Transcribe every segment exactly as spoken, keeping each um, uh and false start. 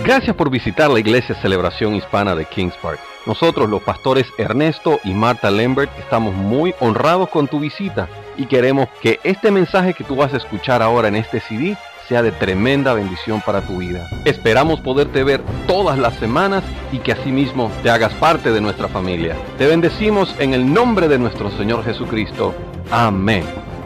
Gracias por visitar la Iglesia Celebración Hispana de Kings Park. Nosotros, los pastores Ernesto y Marta Lambert, estamos muy honrados con tu visita y queremos que este mensaje que tú vas a escuchar ahora en este C D sea de tremenda bendición para tu vida. Esperamos poderte ver todas las semanas y que asimismo te hagas parte de nuestra familia. Te bendecimos en el nombre de nuestro Señor Jesucristo. Amén.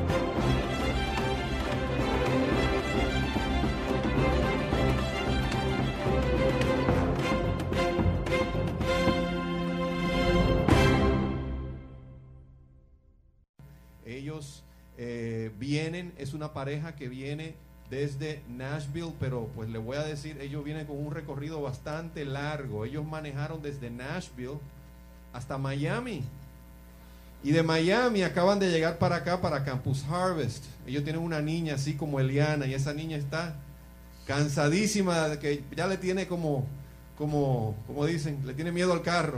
Ellos eh, vienen, es una pareja que viene desde Nashville, pero pues le voy a decir, ellos vienen con un recorrido bastante largo. Ellos manejaron desde Nashville hasta Miami, y de Miami acaban de llegar para acá, para Campus Harvest. Ellos tienen una niña así como Eliana, y esa niña está cansadísima, que ya le tiene como, como, como dicen, le tiene miedo al carro.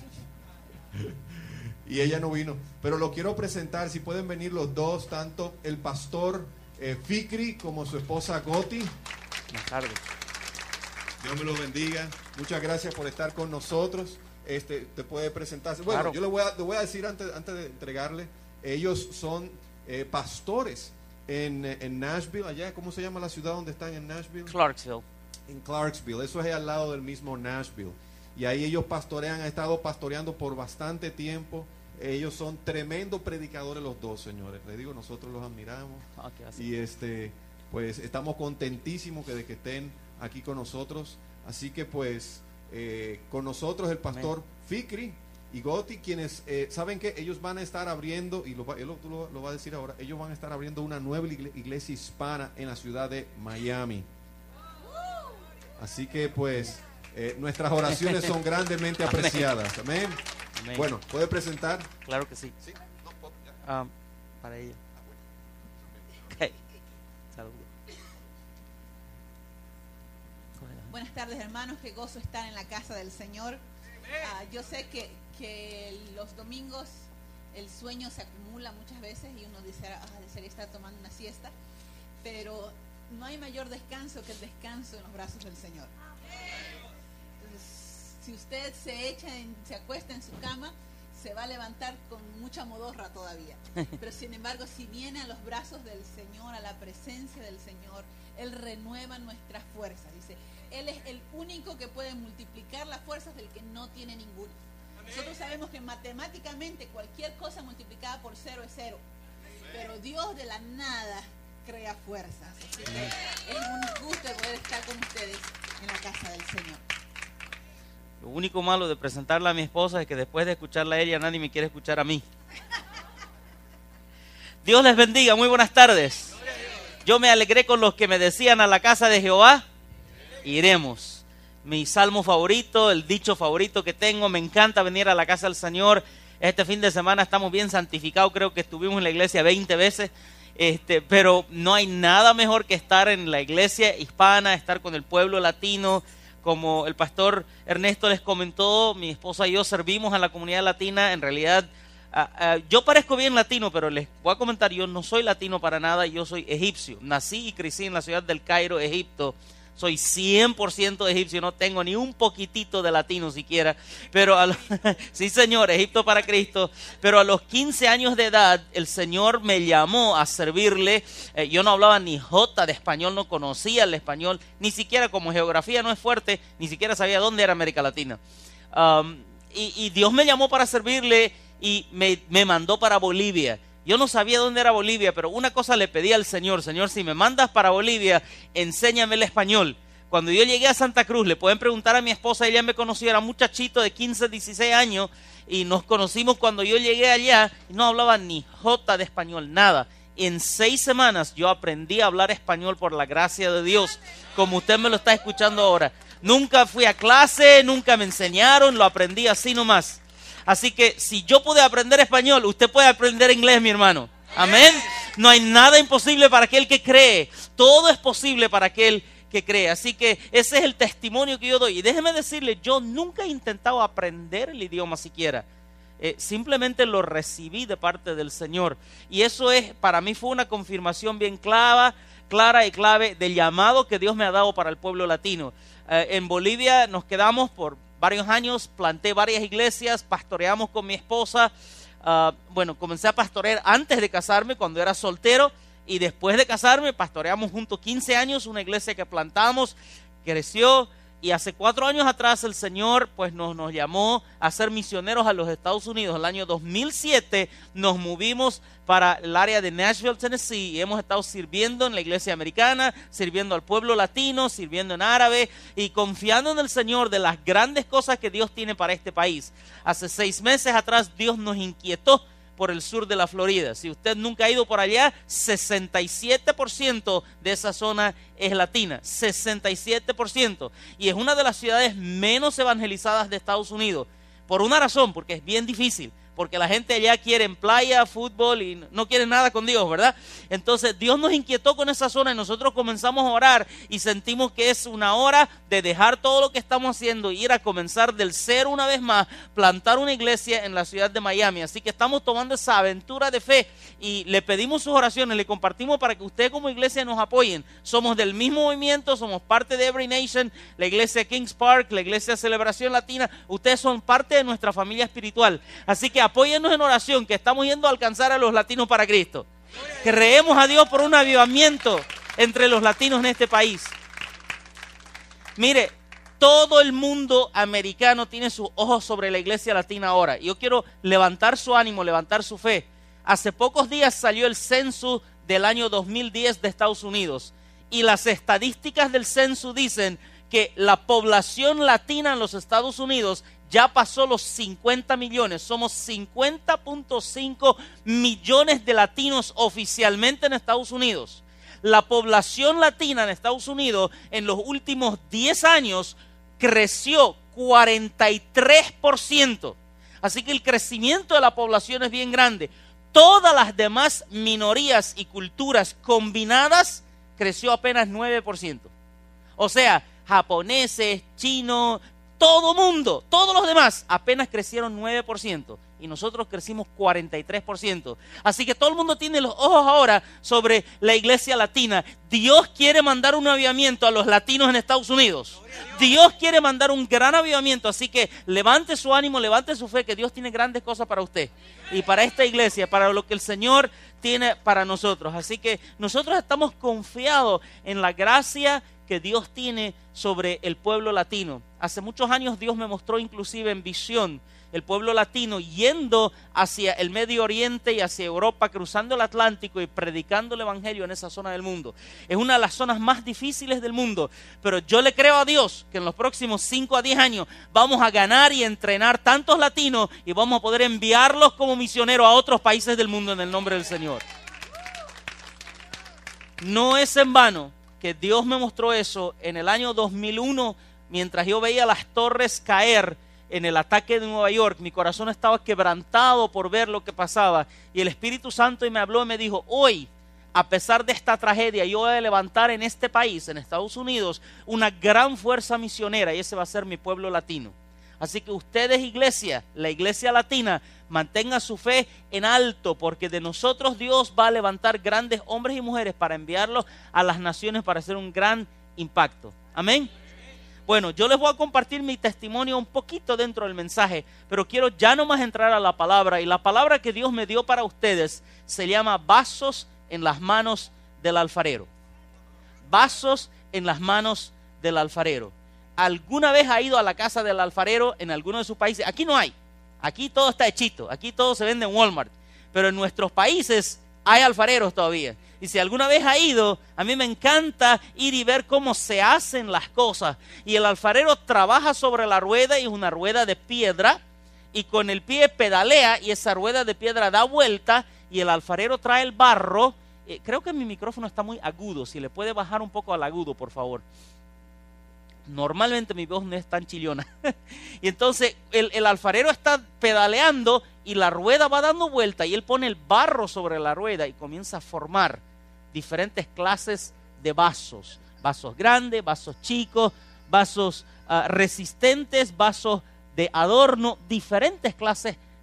Y ella no vino, pero lo quiero presentar. Si pueden venir los dos, tanto el pastor eh, Fikri como su esposa Goti. Buenas tardes. Dios me los bendiga. Muchas gracias por estar con nosotros. Este, te puede presentarse. Bueno, Claro. yo le voy a, le voy a decir antes, antes de entregarle. Ellos son eh, pastores en, en Nashville. Allá, ¿cómo se llama la ciudad donde están en Nashville? Clarksville. En Clarksville. Eso es al lado del mismo Nashville. Y ahí ellos pastorean, han estado pastoreando por bastante tiempo. Ellos son tremendos predicadores los dos, señores. Les digo, nosotros los admiramos. Okay, así. Y este, pues estamos contentísimos que de que estén aquí con nosotros. Así que pues eh, con nosotros el pastor Amén. Fikri y Goti, quienes eh, saben que ellos van a estar abriendo, y lo, él lo, lo, lo va a decir ahora, ellos van a estar abriendo una nueva iglesia hispana en la ciudad de Miami. Así que pues eh, nuestras oraciones son grandemente apreciadas. Amén. Amén. Bueno, ¿puede presentar? Claro que sí. Sí. No, no, ya. Um, para ella. Okay. Saludos. Buenas tardes, hermanos, qué gozo estar en la casa del Señor. Ah, yo sé que, que los domingos el sueño se acumula muchas veces y uno dice, ah, desearía estar tomando una siesta, pero no hay mayor descanso que el descanso en los brazos del Señor. Entonces, si usted se echa, en, se acuesta en su cama, se va a levantar con mucha modorra todavía. Pero sin embargo, si viene a los brazos del Señor, a la presencia del Señor, Él renueva nuestras fuerzas. Dice, Él es el único que puede multiplicar las fuerzas del que no tiene ninguna. Nosotros sabemos que matemáticamente cualquier cosa multiplicada por cero es cero. Pero Dios de la nada crea fuerzas. Así que es un gusto poder estar con ustedes en la casa del Señor. Lo único malo de presentarla a mi esposa es que después de escucharla a ella, nadie me quiere escuchar a mí. Dios les bendiga, muy buenas tardes. Yo me alegré con los que me decían, a la casa de Jehová iremos. Mi salmo favorito, el dicho favorito que tengo, me encanta venir a la casa del Señor. Este fin de semana estamos bien santificados, creo que estuvimos en la iglesia veinte veces. Este, pero no hay nada mejor que estar en la iglesia hispana, estar con el pueblo latino. Como el pastor Ernesto les comentó, mi esposa y yo servimos a la comunidad latina. En realidad, uh, uh, yo parezco bien latino, pero les voy a comentar, yo no soy latino para nada, yo soy egipcio. Nací y crecí en la ciudad del Cairo, Egipto. Soy cien por ciento egipcio, no tengo ni un poquitito de latino siquiera. Pero a lo, sí, señor, Egipto para Cristo. Pero a los quince años de edad, el Señor me llamó a servirle. Eh, yo no hablaba ni jota de español, no conocía el español, ni siquiera, como geografía no es fuerte, ni siquiera sabía dónde era América Latina. Um, y, y Dios me llamó para servirle y me, me mandó para Bolivia. Yo no sabía dónde era Bolivia, pero una cosa le pedí al Señor: Señor, si me mandas para Bolivia, enséñame el español. Cuando yo llegué a Santa Cruz, le pueden preguntar a mi esposa, ella me conoció, era muchachito de quince, dieciséis años, y nos conocimos cuando yo llegué allá, y no hablaba ni jota de español, nada. En seis semanas yo aprendí a hablar español por la gracia de Dios, como usted me lo está escuchando ahora. Nunca fui a clase, nunca me enseñaron, lo aprendí así nomás. Así que si yo pude aprender español, usted puede aprender inglés, mi hermano. Amén. No hay nada imposible para aquel que cree. Todo es posible para aquel que cree. Así que ese es el testimonio que yo doy. Y déjeme decirle, yo nunca he intentado aprender el idioma siquiera. eh, simplemente lo recibí de parte del Señor. Y eso es, para mí fue una confirmación bien clara, clara y clave del llamado que Dios me ha dado para el pueblo latino. Eh, en Bolivia nos quedamos por varios años, planté varias iglesias, pastoreamos con mi esposa. Uh, bueno, comencé a pastorear antes de casarme, cuando era soltero, y después de casarme pastoreamos juntos quince años, una iglesia que plantamos, creció, y hace cuatro años atrás el Señor pues nos, nos llamó a ser misioneros a los Estados Unidos. El año dos mil siete nos movimos para el área de Nashville, Tennessee, y hemos estado sirviendo en la iglesia americana, sirviendo al pueblo latino, sirviendo en árabe y confiando en el Señor de las grandes cosas que Dios tiene para este país. Hace seis meses atrás Dios nos inquietó por el sur de la Florida. Si usted nunca ha ido por allá, sesenta y siete por ciento de esa zona es latina, sesenta y siete por ciento, y es una de las ciudades menos evangelizadas de Estados Unidos, por una razón, porque es bien difícil, porque la gente allá quiere en playa, fútbol y no quiere nada con Dios, ¿verdad? Entonces Dios nos inquietó con esa zona y nosotros comenzamos a orar y sentimos que es una hora de dejar todo lo que estamos haciendo e ir a comenzar del cero una vez más, plantar una iglesia en la ciudad de Miami. Así que estamos tomando esa aventura de fe y le pedimos sus oraciones, le compartimos para que usted como iglesia nos apoyen. Somos del mismo movimiento, somos parte de Every Nation, la iglesia Kings Park, la iglesia Celebración Latina. Ustedes son parte de nuestra familia espiritual. Así que apóyennos en oración, que estamos yendo a alcanzar a los latinos para Cristo. Creemos a Dios por un avivamiento entre los latinos en este país. Mire, todo el mundo americano tiene sus ojos sobre la iglesia latina ahora. Yo quiero levantar su ánimo, levantar su fe. Hace pocos días salió el censo del año dos mil diez de Estados Unidos. Y las estadísticas del censo dicen que la población latina en los Estados Unidos ya pasó los cincuenta millones. Somos cincuenta punto cinco millones de latinos oficialmente en Estados Unidos. La población latina en Estados Unidos en los últimos diez años creció cuarenta y tres por ciento. Así que el crecimiento de la población es bien grande. Todas las demás minorías y culturas combinadas creció apenas nueve por ciento. O sea, japoneses, chinos, todo mundo, todos los demás apenas crecieron nueve por ciento y nosotros crecimos cuarenta y tres por ciento. Así que todo el mundo tiene los ojos ahora sobre la iglesia latina. Dios quiere mandar un avivamiento a los latinos en Estados Unidos. Dios quiere mandar un gran avivamiento, así que levante su ánimo, levante su fe, que Dios tiene grandes cosas para usted y para esta iglesia, para lo que el Señor tiene para nosotros. Así que nosotros estamos confiados en la gracia que Dios tiene sobre el pueblo latino. Hace muchos años Dios me mostró inclusive en visión el pueblo latino yendo hacia el Medio Oriente y hacia Europa, cruzando el Atlántico y predicando el evangelio en esa zona del mundo. Es una de las zonas más difíciles del mundo, pero yo le creo a Dios que en los próximos cinco a diez años vamos a ganar y entrenar tantos latinos y vamos a poder enviarlos como misioneros a otros países del mundo en el nombre del Señor. No es en vano que Dios me mostró eso en el año dos mil uno, mientras yo veía las torres caer en el ataque de Nueva York. Mi corazón estaba quebrantado por ver lo que pasaba, y el Espíritu Santo me habló y me dijo: hoy, a pesar de esta tragedia, yo voy a levantar en este país, en Estados Unidos, una gran fuerza misionera, y ese va a ser mi pueblo latino. Así que ustedes, iglesia, la iglesia latina, mantenga su fe en alto, porque de nosotros Dios va a levantar grandes hombres y mujeres para enviarlos a las naciones para hacer un gran impacto. Amén. Bueno, yo les voy a compartir mi testimonio un poquito dentro del mensaje, pero quiero ya nomás entrar a la palabra, y la palabra que Dios me dio para ustedes se llama vasos en las manos del alfarero. Vasos en las manos del alfarero. ¿Alguna vez ha ido a la casa del alfarero en alguno de sus países? Aquí no hay. Aquí todo está hechito. Aquí todo se vende en Walmart. Pero en nuestros países hay alfareros todavía. Y si alguna vez ha ido, a mí me encanta ir y ver cómo se hacen las cosas. Y el alfarero trabaja sobre la rueda, y es una rueda de piedra, y con el pie pedalea y esa rueda de piedra da vuelta, y el alfarero trae el barro. Eh, creo que mi micrófono está muy agudo. Si le puede bajar un poco al agudo, por favor. Normalmente mi voz no es tan chillona. Y entonces el, el alfarero está pedaleando y la rueda va dando vuelta, y él pone el barro sobre la rueda y comienza a formar diferentes clases de vasos. Vasos grandes, vasos chicos, vasos uh, resistentes, vasos de adorno, diferentes clases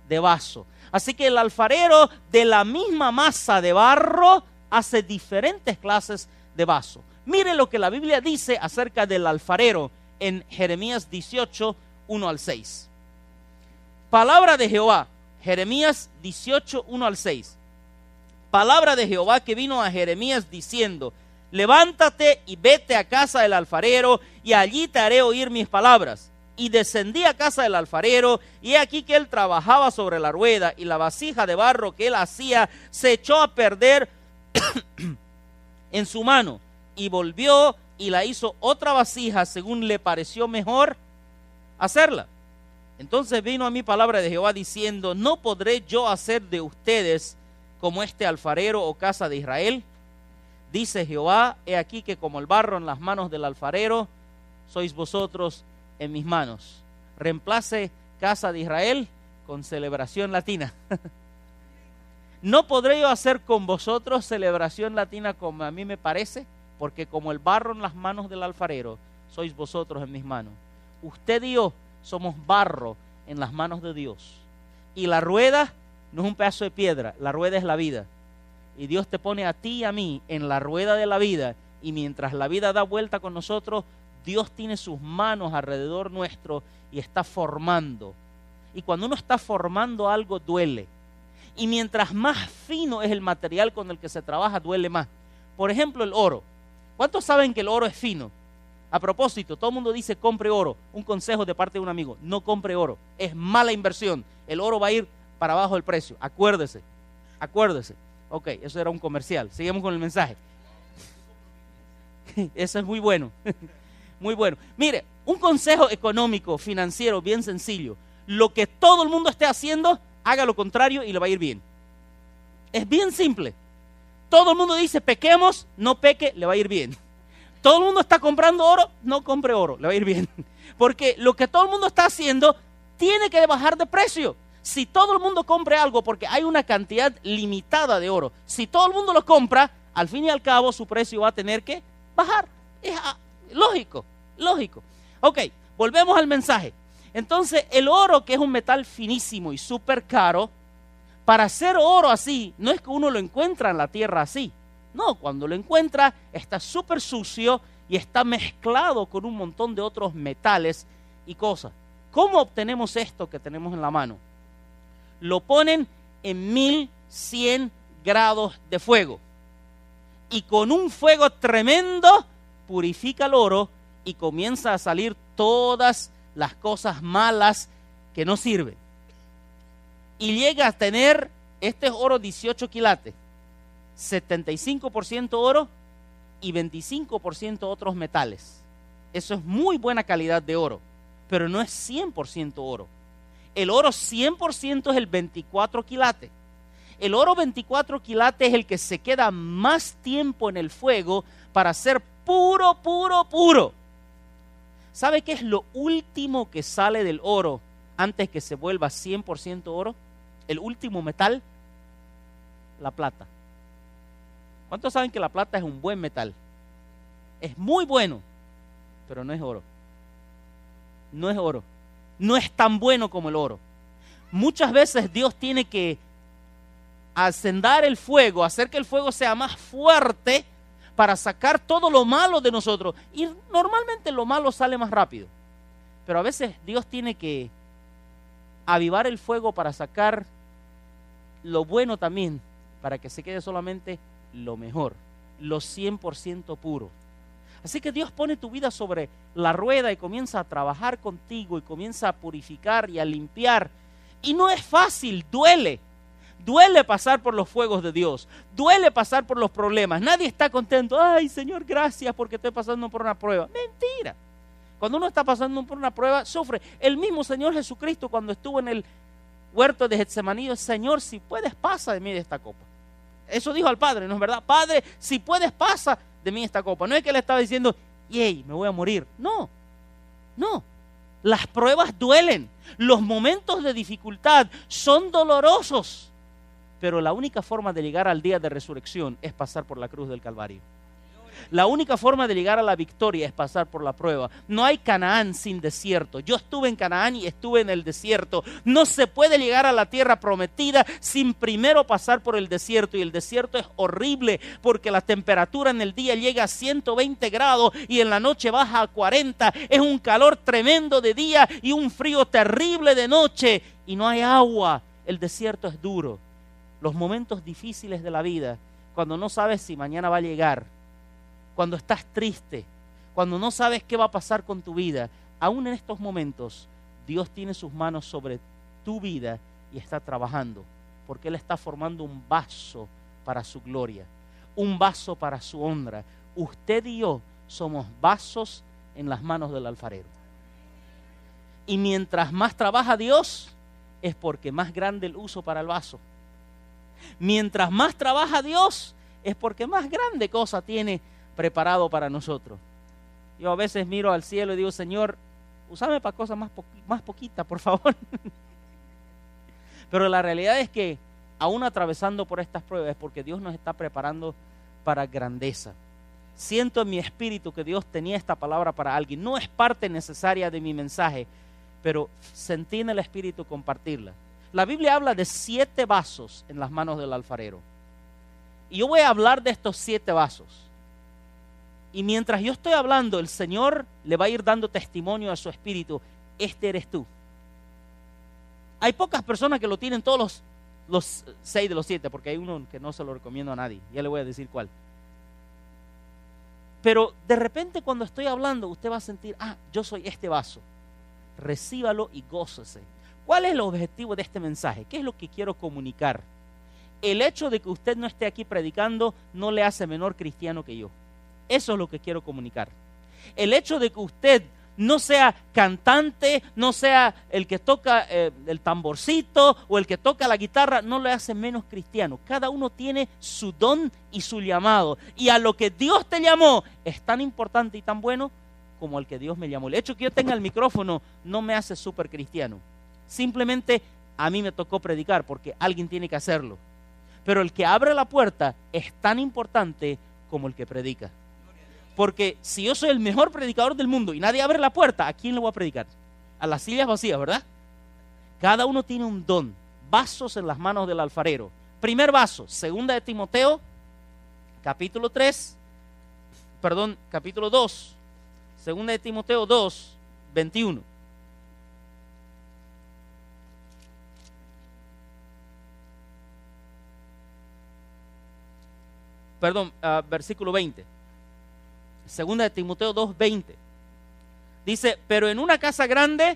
de vaso. Así que el alfarero de la misma masa de barro hace diferentes clases de vaso. Mire lo que la Biblia dice acerca del alfarero en Jeremías dieciocho, uno al seis. Palabra de Jehová, Jeremías dieciocho, uno al seis. Palabra de Jehová que vino a Jeremías diciendo: levántate y vete a casa del alfarero, y allí te haré oír mis palabras. Y descendí a casa del alfarero, y he aquí que él trabajaba sobre la rueda, y la vasija de barro que él hacía se echó a perder en su mano, y volvió y la hizo otra vasija según le pareció mejor hacerla. Entonces vino a mí palabra de Jehová diciendo: ¿no podré yo hacer de ustedes como este alfarero, o casa de Israel? Dice Jehová: he aquí que como el barro en las manos del alfarero, sois vosotros en mis manos. Reemplace casa de Israel con celebración latina. ¿No podré yo hacer con vosotros celebración latina como a mí me parece? Porque como el barro en las manos del alfarero, sois vosotros en mis manos. Usted y yo somos barro en las manos de Dios. Y la rueda no es un pedazo de piedra, la rueda es la vida. Y Dios te pone a ti y a mí en la rueda de la vida, y mientras la vida da vuelta con nosotros, Dios tiene sus manos alrededor nuestro y está formando. Y cuando uno está formando algo, duele. Y mientras más fino es el material con el que se trabaja, duele más. Por ejemplo, el oro. ¿Cuántos saben que el oro es fino? A propósito, todo el mundo dice compre oro. Un consejo de parte de un amigo: no compre oro, es mala inversión. El oro va a ir para abajo el precio. Acuérdese, acuérdese. Ok, eso era un comercial. Seguimos con el mensaje. Eso es muy bueno. Muy bueno. Mire, un consejo económico, financiero, bien sencillo. Lo que todo el mundo esté haciendo, haga lo contrario y le va a ir bien. Es bien simple. Todo el mundo dice pequemos, no peque, le va a ir bien. Todo el mundo está comprando oro, no compre oro, le va a ir bien. Porque lo que todo el mundo está haciendo tiene que bajar de precio. Si todo el mundo compre algo, porque hay una cantidad limitada de oro, si todo el mundo lo compra, al fin y al cabo su precio va a tener que bajar. Es lógico, lógico. Ok, volvemos al mensaje. Entonces, el oro, que es un metal finísimo y súper caro, para hacer oro así, no es que uno lo encuentra en la tierra así. No, cuando lo encuentra está súper sucio y está mezclado con un montón de otros metales y cosas. ¿Cómo obtenemos esto que tenemos en la mano? Lo ponen en mil cien grados de fuego. Y con un fuego tremendo purifica el oro y comienza a salir todas las cosas malas que no sirven. Y llega a tener, este es oro dieciocho quilates, setenta y cinco por ciento oro y veinticinco por ciento otros metales. Eso es muy buena calidad de oro, pero no es cien por ciento oro. El oro cien por ciento es el veinticuatro quilates. El oro veinticuatro quilates es el que se queda más tiempo en el fuego para ser puro, puro, puro. ¿Sabe qué es lo último que sale del oro antes que se vuelva cien por ciento oro? El último metal, la plata. ¿Cuántos saben que la plata es un buen metal? Es muy bueno, pero no es oro. No es oro. No es tan bueno como el oro. Muchas veces Dios tiene que encender el fuego, hacer que el fuego sea más fuerte para sacar todo lo malo de nosotros. Y normalmente lo malo sale más rápido. Pero a veces Dios tiene que avivar el fuego para sacar lo bueno también, para que se quede solamente lo mejor, lo cien por ciento puro. Así que Dios pone tu vida sobre la rueda y comienza a trabajar contigo y comienza a purificar y a limpiar. Y no es fácil, duele. Duele pasar por los fuegos de Dios. Duele pasar por los problemas. Nadie está contento. Ay, Señor, gracias porque estoy pasando por una prueba. Mentira. Cuando uno está pasando por una prueba, sufre. El mismo Señor Jesucristo, cuando estuvo en el huerto de Getsemaní, Señor, si puedes, pasa de mí de esta copa. Eso dijo al Padre, ¿no es verdad? Padre, si puedes, pasa de mí esta copa. No es que le estaba diciendo, yey, me voy a morir. No, no. Las pruebas duelen. Los momentos de dificultad son dolorosos. Pero la única forma de llegar al día de resurrección es pasar por la cruz del Calvario. La única forma de llegar a la victoria es pasar por la prueba. No hay Canaán sin desierto. Yo estuve en Canaán y estuve en el desierto. No se puede llegar a la tierra prometida sin primero pasar por el desierto. Y el desierto es horrible porque la temperatura en el día llega a ciento veinte grados y en la noche baja a cuarenta. Es un calor tremendo de día y un frío terrible de noche. Y no hay agua. El desierto es duro. Los momentos difíciles de la vida, cuando no sabes si mañana va a llegar, cuando estás triste, cuando no sabes qué va a pasar con tu vida, aún en estos momentos, Dios tiene sus manos sobre tu vida y está trabajando, porque Él está formando un vaso para su gloria, un vaso para su honra. Usted y yo somos vasos en las manos del alfarero. Y mientras más trabaja Dios, es porque más grande el uso para el vaso. Mientras más trabaja Dios, es porque más grande cosa tiene preparado para nosotros. Yo a veces miro al cielo y digo, Señor, úsame para cosas más, po más poquitas, por favor. Pero la realidad es que aún atravesando por estas pruebas es porque Dios nos está preparando para grandeza. Siento en mi espíritu que Dios tenía esta palabra para alguien. No es parte necesaria de mi mensaje, pero sentí en el espíritu compartirla. La Biblia habla de siete vasos en las manos del alfarero. Y yo voy a hablar de estos siete vasos. Y mientras yo estoy hablando, el Señor le va a ir dando testimonio a su espíritu. Este eres tú. Hay pocas personas que lo tienen todos los, los seis de los siete, porque hay uno que no se lo recomiendo a nadie. Ya le voy a decir cuál. Pero de repente cuando estoy hablando, usted va a sentir, ah, yo soy este vaso. Recíbalo y gócese. ¿Cuál es el objetivo de este mensaje? ¿Qué es lo que quiero comunicar? El hecho de que usted no esté aquí predicando no le hace menor cristiano que yo. Eso es lo que quiero comunicar. El hecho de que usted no sea cantante, no sea el que toca eh, el tamborcito o el que toca la guitarra, no le hace menos cristiano. Cada uno tiene su don y su llamado. Y a lo que Dios te llamó es tan importante y tan bueno como el que Dios me llamó. El hecho que yo tenga el micrófono no me hace súper cristiano. Simplemente a mí me tocó predicar porque alguien tiene que hacerlo. Pero el que abre la puerta es tan importante como el que predica. Porque si yo soy el mejor predicador del mundo y nadie abre la puerta, ¿a quién le voy a predicar? A las sillas vacías, ¿verdad? Cada uno tiene un don. Vasos en las manos del alfarero. Primer vaso, segunda de Timoteo, capítulo tres, perdón, capítulo dos, segunda de Timoteo dos, veintiuno. Perdón, uh, versículo veinte. Segunda de Timoteo dos, veinte. Dice, pero en una casa grande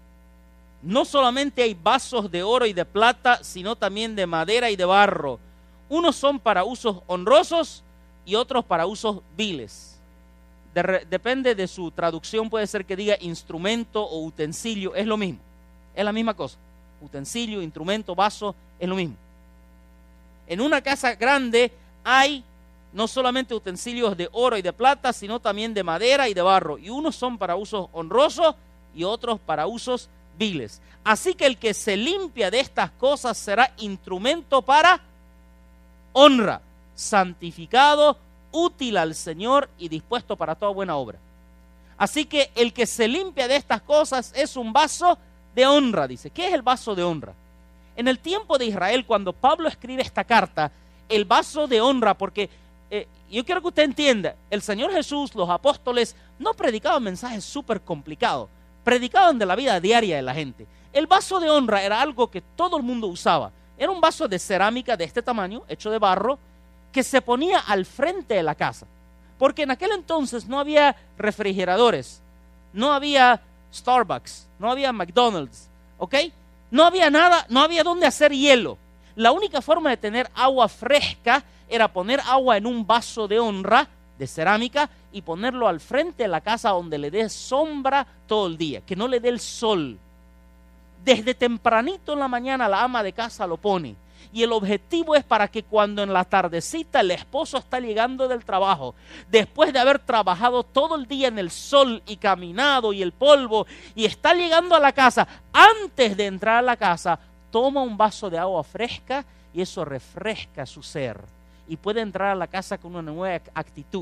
no solamente hay vasos de oro y de plata, sino también de madera y de barro. Unos son para usos honrosos y otros para usos viles. De re, depende de su traducción, puede ser que diga instrumento o utensilio, es lo mismo. Es la misma cosa. Utensilio, instrumento, vaso, es lo mismo. En una casa grande hay no solamente utensilios de oro y de plata, sino también de madera y de barro. Y unos son para usos honrosos y otros para usos viles. Así que el que se limpia de estas cosas será instrumento para honra, santificado, útil al Señor y dispuesto para toda buena obra. Así que el que se limpia de estas cosas es un vaso de honra, dice. ¿Qué es el vaso de honra? En el tiempo de Israel, cuando Pablo escribe esta carta, el vaso de honra, porque Eh, yo quiero que usted entienda, el Señor Jesús, los apóstoles, no predicaban mensajes súper complicados, predicaban de la vida diaria de la gente. El vaso de honra era algo que todo el mundo usaba. Era un vaso de cerámica de este tamaño, hecho de barro, que se ponía al frente de la casa. Porque en aquel entonces no había refrigeradores, no había Starbucks, no había McDonald's, ¿ok? No había nada, no había dónde hacer hielo. La única forma de tener agua fresca era poner agua en un vaso de honra, de cerámica, y ponerlo al frente de la casa donde le dé sombra todo el día, que no le dé el sol. Desde tempranito en la mañana la ama de casa lo pone. Y el objetivo es para que cuando en la tardecita el esposo está llegando del trabajo, después de haber trabajado todo el día en el sol y caminado y el polvo, y está llegando a la casa, antes de entrar a la casa, toma un vaso de agua fresca y eso refresca su ser. Y puede entrar a la casa con una nueva actitud.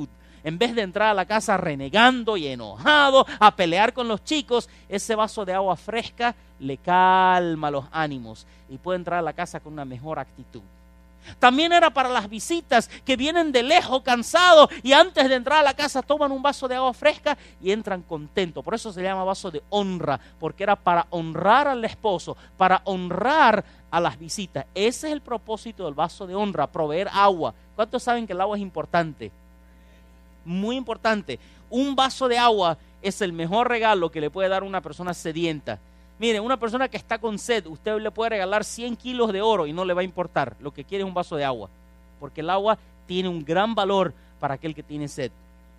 en vez de entrar a la casa renegando y enojado, a pelear con los chicos, ese vaso de agua fresca le calma los ánimos y puede entrar a la casa con una mejor actitud. También era para las visitas que vienen de lejos cansados y antes de entrar a la casa toman un vaso de agua fresca y entran contentos. Por eso se llama vaso de honra, porque era para honrar al esposo, para honrar a las visitas. Ese es el propósito del vaso de honra, proveer agua. ¿Cuántos saben que el agua es importante? Muy importante. Un vaso de agua es el mejor regalo que le puede dar una persona sedienta. Mire, una persona que está con sed, usted le puede regalar cien kilos de oro y no le va a importar. Lo que quiere es un vaso de agua, porque el agua tiene un gran valor para aquel que tiene sed.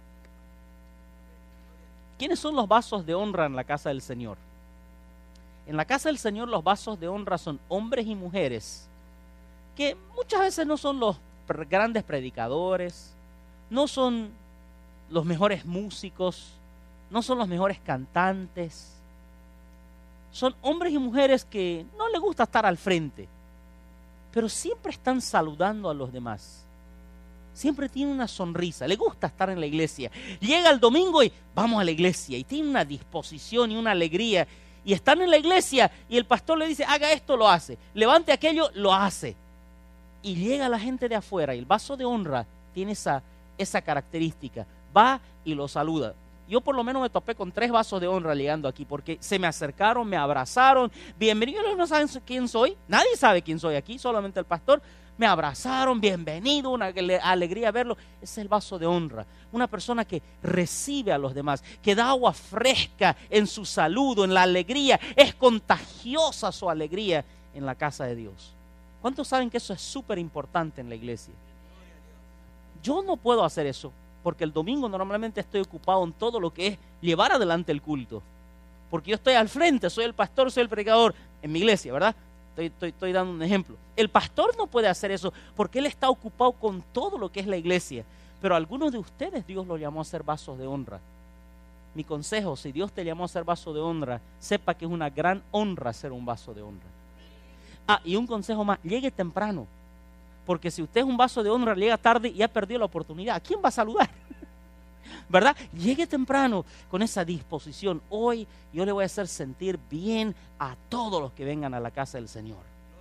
¿Quiénes son los vasos de honra en la casa del Señor? En la casa del Señor los vasos de honra son hombres y mujeres que muchas veces no son los grandes predicadores, no son los mejores músicos, no son los mejores cantantes. Son hombres y mujeres que no les gusta estar al frente, pero siempre están saludando a los demás. Siempre tienen una sonrisa, les gusta estar en la iglesia. Llega el domingo y vamos a la iglesia y tienen una disposición y una alegría. Y están en la iglesia y el pastor le dice, haga esto, lo hace. Levante aquello, lo hace. Y llega la gente de afuera y el vaso de honra tiene esa, esa característica. Va y lo saluda. Yo por lo menos me topé con tres vasos de honra llegando aquí porque se me acercaron, me abrazaron. Bienvenido, ellos no saben quién soy. Nadie sabe quién soy aquí, solamente el pastor. Me abrazaron, bienvenido, una alegría verlo. Ese es el vaso de honra. Una persona que recibe a los demás, que da agua fresca en su saludo, en la alegría. Es contagiosa su alegría en la casa de Dios. ¿Cuántos saben que eso es súper importante en la iglesia? Yo no puedo hacer eso, porque el domingo normalmente estoy ocupado en todo lo que es llevar adelante el culto. Porque yo estoy al frente, soy el pastor, soy el predicador en mi iglesia, ¿verdad? Estoy, estoy, estoy dando un ejemplo. El pastor no puede hacer eso porque él está ocupado con todo lo que es la iglesia. Pero algunos de ustedes Dios los llamó a ser vasos de honra. Mi consejo, si Dios te llamó a ser vaso de honra, sepa que es una gran honra ser un vaso de honra. Ah, y un consejo más, llegue temprano. Porque si usted es un vaso de honra, llega tarde y ha perdido la oportunidad. ¿A quién va a saludar? ¿Verdad? Llegue temprano con esa disposición. Hoy yo le voy a hacer sentir bien a todos los que vengan a la casa del Señor.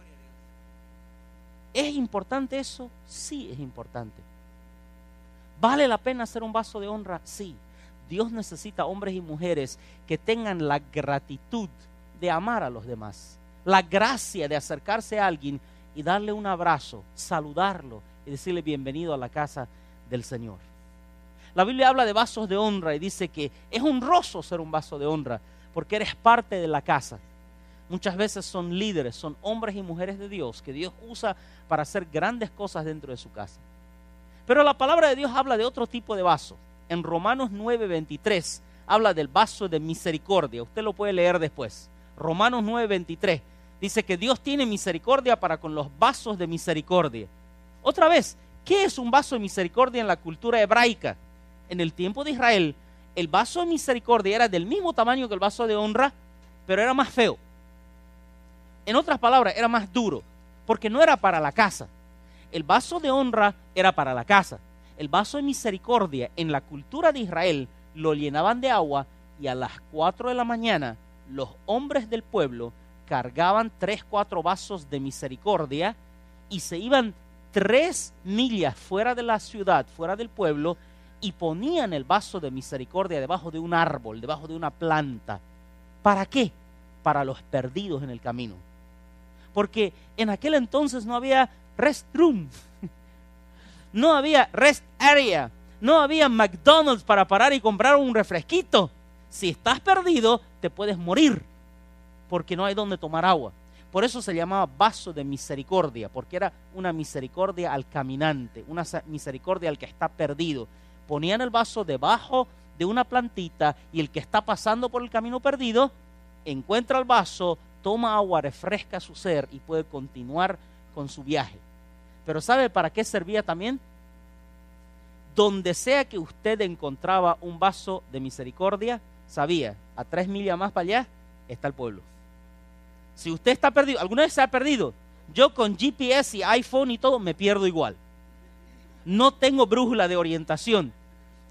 ¿Es importante eso? Sí, es importante. ¿Vale la pena ser un vaso de honra? Sí. Dios necesita hombres y mujeres que tengan la gratitud de amar a los demás. La gracia de acercarse a alguien y darle un abrazo, saludarlo y decirle bienvenido a la casa del Señor. La Biblia habla de vasos de honra y dice que es honroso ser un vaso de honra porque eres parte de la casa. Muchas veces son líderes, son hombres y mujeres de Dios que Dios usa para hacer grandes cosas dentro de su casa. Pero la palabra de Dios habla de otro tipo de vaso. En Romanos nueve veintitrés habla del vaso de misericordia. Usted lo puede leer después. Romanos nueve veintitrés dice que Dios tiene misericordia para con los vasos de misericordia. Otra vez, ¿qué es un vaso de misericordia en la cultura hebraica? En el tiempo de Israel, el vaso de misericordia era del mismo tamaño que el vaso de honra, pero era más feo. En otras palabras, era más duro, porque no era para la casa. El vaso de honra era para la casa. El vaso de misericordia en la cultura de Israel lo llenaban de agua y a las cuatro de la mañana los hombres del pueblo cargaban tres, cuatro vasos de misericordia y se iban tres millas fuera de la ciudad, fuera del pueblo, y ponían el vaso de misericordia debajo de un árbol, debajo de una planta. ¿Para qué? Para los perdidos en el camino. Porque en aquel entonces no había restroom, no había rest area, no había McDonald's para parar y comprar un refresquito. Si estás perdido, te puedes morir, porque no hay donde tomar agua. Por eso se llamaba vaso de misericordia, porque era una misericordia al caminante, una misericordia al que está perdido. Ponían el vaso debajo de una plantita y el que está pasando por el camino perdido encuentra el vaso, toma agua, refresca su ser y puede continuar con su viaje. Pero ¿sabe para qué servía también? Donde sea que usted encontraba un vaso de misericordia, sabía, a tres millas más para allá está el pueblo. Si usted está perdido, ¿alguna vez se ha perdido? Yo con G P S y iPhone y todo me pierdo igual. No tengo brújula de orientación.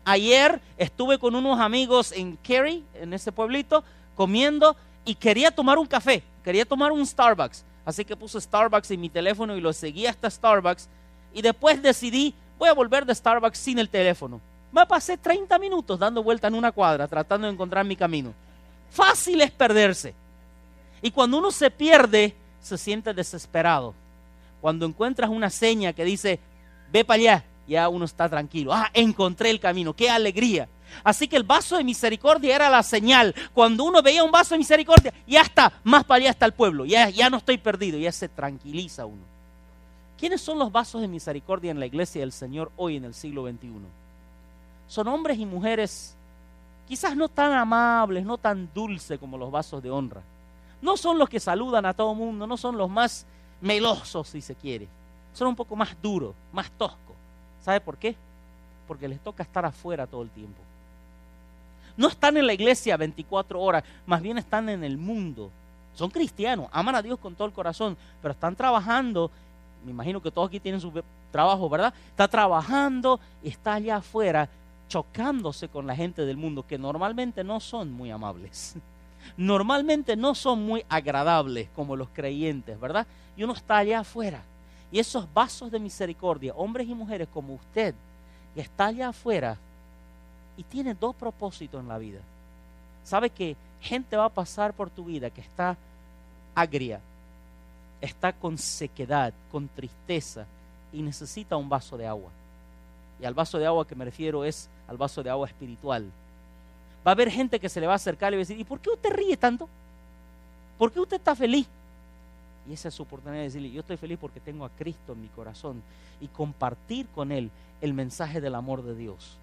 Ayer estuve con unos amigos en Cary, en ese pueblito, comiendo y quería tomar un café, quería tomar un Starbucks. Así que puse Starbucks en mi teléfono y lo seguí hasta Starbucks. Y después decidí, voy a volver de Starbucks sin el teléfono. Me pasé treinta minutos dando vuelta en una cuadra, tratando de encontrar mi camino. Fácil es perderse. Y cuando uno se pierde, se siente desesperado. Cuando encuentras una seña que dice, ve para allá, ya uno está tranquilo. Ah, encontré el camino, qué alegría. Así que el vaso de misericordia era la señal. Cuando uno veía un vaso de misericordia, ya está, más para allá está el pueblo, ya, ya no estoy perdido, ya se tranquiliza uno. ¿Quiénes son los vasos de misericordia en la iglesia del Señor hoy en el siglo veintiuno? Son hombres y mujeres quizás no tan amables, no tan dulces como los vasos de honra. No son los que saludan a todo mundo, no son los más melosos si se quiere. Son un poco más duros, más toscos. ¿Sabe por qué? Porque les toca estar afuera todo el tiempo. No están en la iglesia veinticuatro horas, más bien están en el mundo. Son cristianos, aman a Dios con todo el corazón, pero están trabajando. Me imagino que todos aquí tienen su trabajo, ¿verdad? Está trabajando y está allá afuera chocándose con la gente del mundo que normalmente no son muy amables. Normalmente no son muy agradables como los creyentes, ¿verdad? Y uno está allá afuera. Y esos vasos de misericordia, hombres y mujeres como usted, que está allá afuera y tiene dos propósitos en la vida. Sabe que gente va a pasar por tu vida que está agria, está con sequedad, con tristeza y necesita un vaso de agua. Y al vaso de agua que me refiero es al vaso de agua espiritual. Va a haber gente que se le va a acercar y va a decir, ¿y por qué usted ríe tanto? ¿Por qué usted está feliz? Y esa es su oportunidad de decirle, yo estoy feliz porque tengo a Cristo en mi corazón y compartir con Él el mensaje del amor de Dios.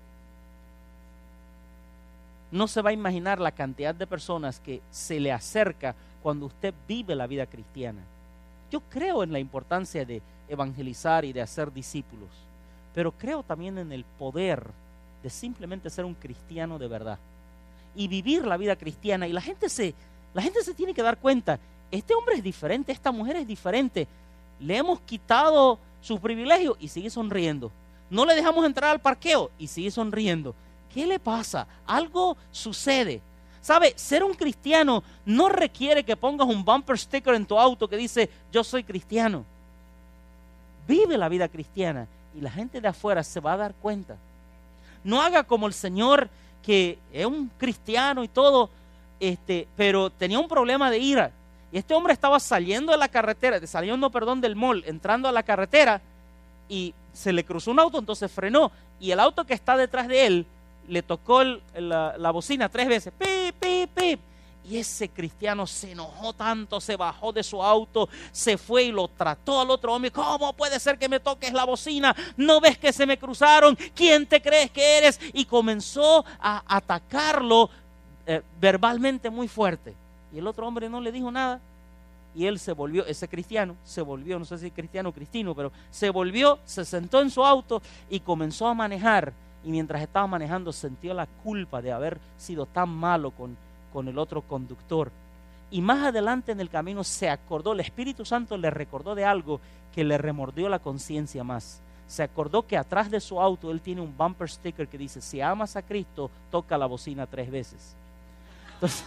No se va a imaginar la cantidad de personas que se le acerca cuando usted vive la vida cristiana. Yo creo en la importancia de evangelizar y de hacer discípulos, pero creo también en el poder de simplemente ser un cristiano de verdad y vivir la vida cristiana. Y la gente se, la gente se tiene que dar cuenta, este hombre es diferente, esta mujer es diferente. Le hemos quitado sus privilegios y sigue sonriendo. No le dejamos entrar al parqueo y sigue sonriendo. ¿Qué le pasa? Algo sucede. ¿Sabe? Ser un cristiano no requiere que pongas un bumper sticker en tu auto que dice, yo soy cristiano. Vive la vida cristiana y la gente de afuera se va a dar cuenta. No haga como el Señor, que es un cristiano y todo, este, pero tenía un problema de ira. Y este hombre estaba saliendo de la carretera, saliendo, perdón, del mall, entrando a la carretera y se le cruzó un auto, entonces frenó. Y el auto que está detrás de él le tocó el, la, la bocina tres veces, pip, pip, pip. Y ese cristiano se enojó tanto, se bajó de su auto, se fue y lo trató al otro hombre. ¿Cómo puede ser que me toques la bocina? ¿No ves que se me cruzaron? ¿Quién te crees que eres? Y comenzó a atacarlo eh, verbalmente muy fuerte. Y el otro hombre no le dijo nada. Y él se volvió, ese cristiano, se volvió, no sé si cristiano o cristino, pero se volvió, se sentó en su auto y comenzó a manejar. Y mientras estaba manejando sintió la culpa de haber sido tan malo con, con el otro conductor. Y más adelante en el camino se acordó, el Espíritu Santo le recordó de algo que le remordió la conciencia más. Se acordó que atrás de su auto él tiene un bumper sticker que dice, si amas a Cristo, toca la bocina tres veces. Entonces,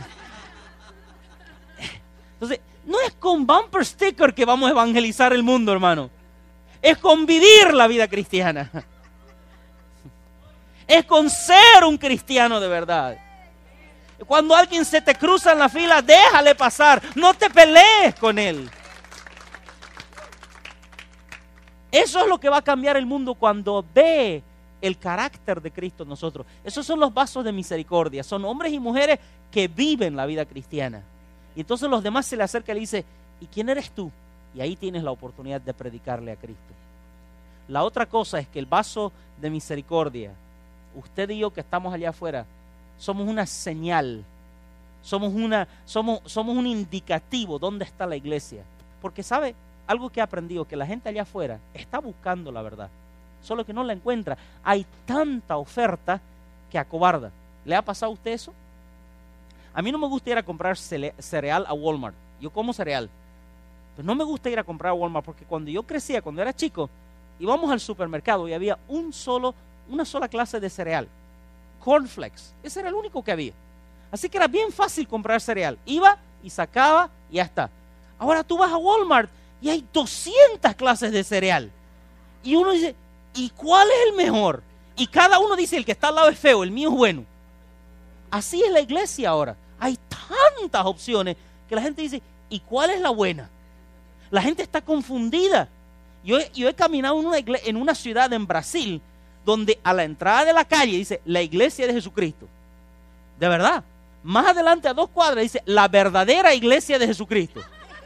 entonces no es con bumper sticker que vamos a evangelizar el mundo, hermano. Es con vivir la vida cristiana. Es con ser un cristiano de verdad. Cuando alguien se te cruza en la fila, déjale pasar. No te pelees con él. Eso es lo que va a cambiar el mundo cuando ve el carácter de Cristo en nosotros. Esos son los vasos de misericordia. Son hombres y mujeres que viven la vida cristiana. Y entonces los demás se le acercan y le dicen, ¿y quién eres tú? Y ahí tienes la oportunidad de predicarle a Cristo. La otra cosa es que el vaso de misericordia, usted y yo que estamos allá afuera, somos una señal, somos, una, somos, somos un indicativo dónde está la iglesia. Porque sabe, algo que he aprendido, que la gente allá afuera está buscando la verdad, solo que no la encuentra. Hay tanta oferta que acobarda. ¿Le ha pasado a usted eso? A mí no me gusta ir a comprar cereal a Walmart. Yo como cereal, pero no me gusta ir a comprar a Walmart porque cuando yo crecía, cuando era chico, íbamos al supermercado y había un solo una sola clase de cereal, cornflakes. Ese era el único que había. Así que era bien fácil comprar cereal. Iba y sacaba y ya está. Ahora tú vas a Walmart y hay doscientas clases de cereal. Y uno dice, ¿y cuál es el mejor? Y cada uno dice, el que está al lado es feo, el mío es bueno. Así es la iglesia ahora. Hay tantas opciones que la gente dice, ¿y cuál es la buena? La gente está confundida. Yo, yo he caminado en una, iglesia, en una ciudad en Brasil donde a la entrada de la calle dice, la iglesia de Jesucristo. De verdad. Más adelante a dos cuadras dice, la verdadera iglesia de Jesucristo.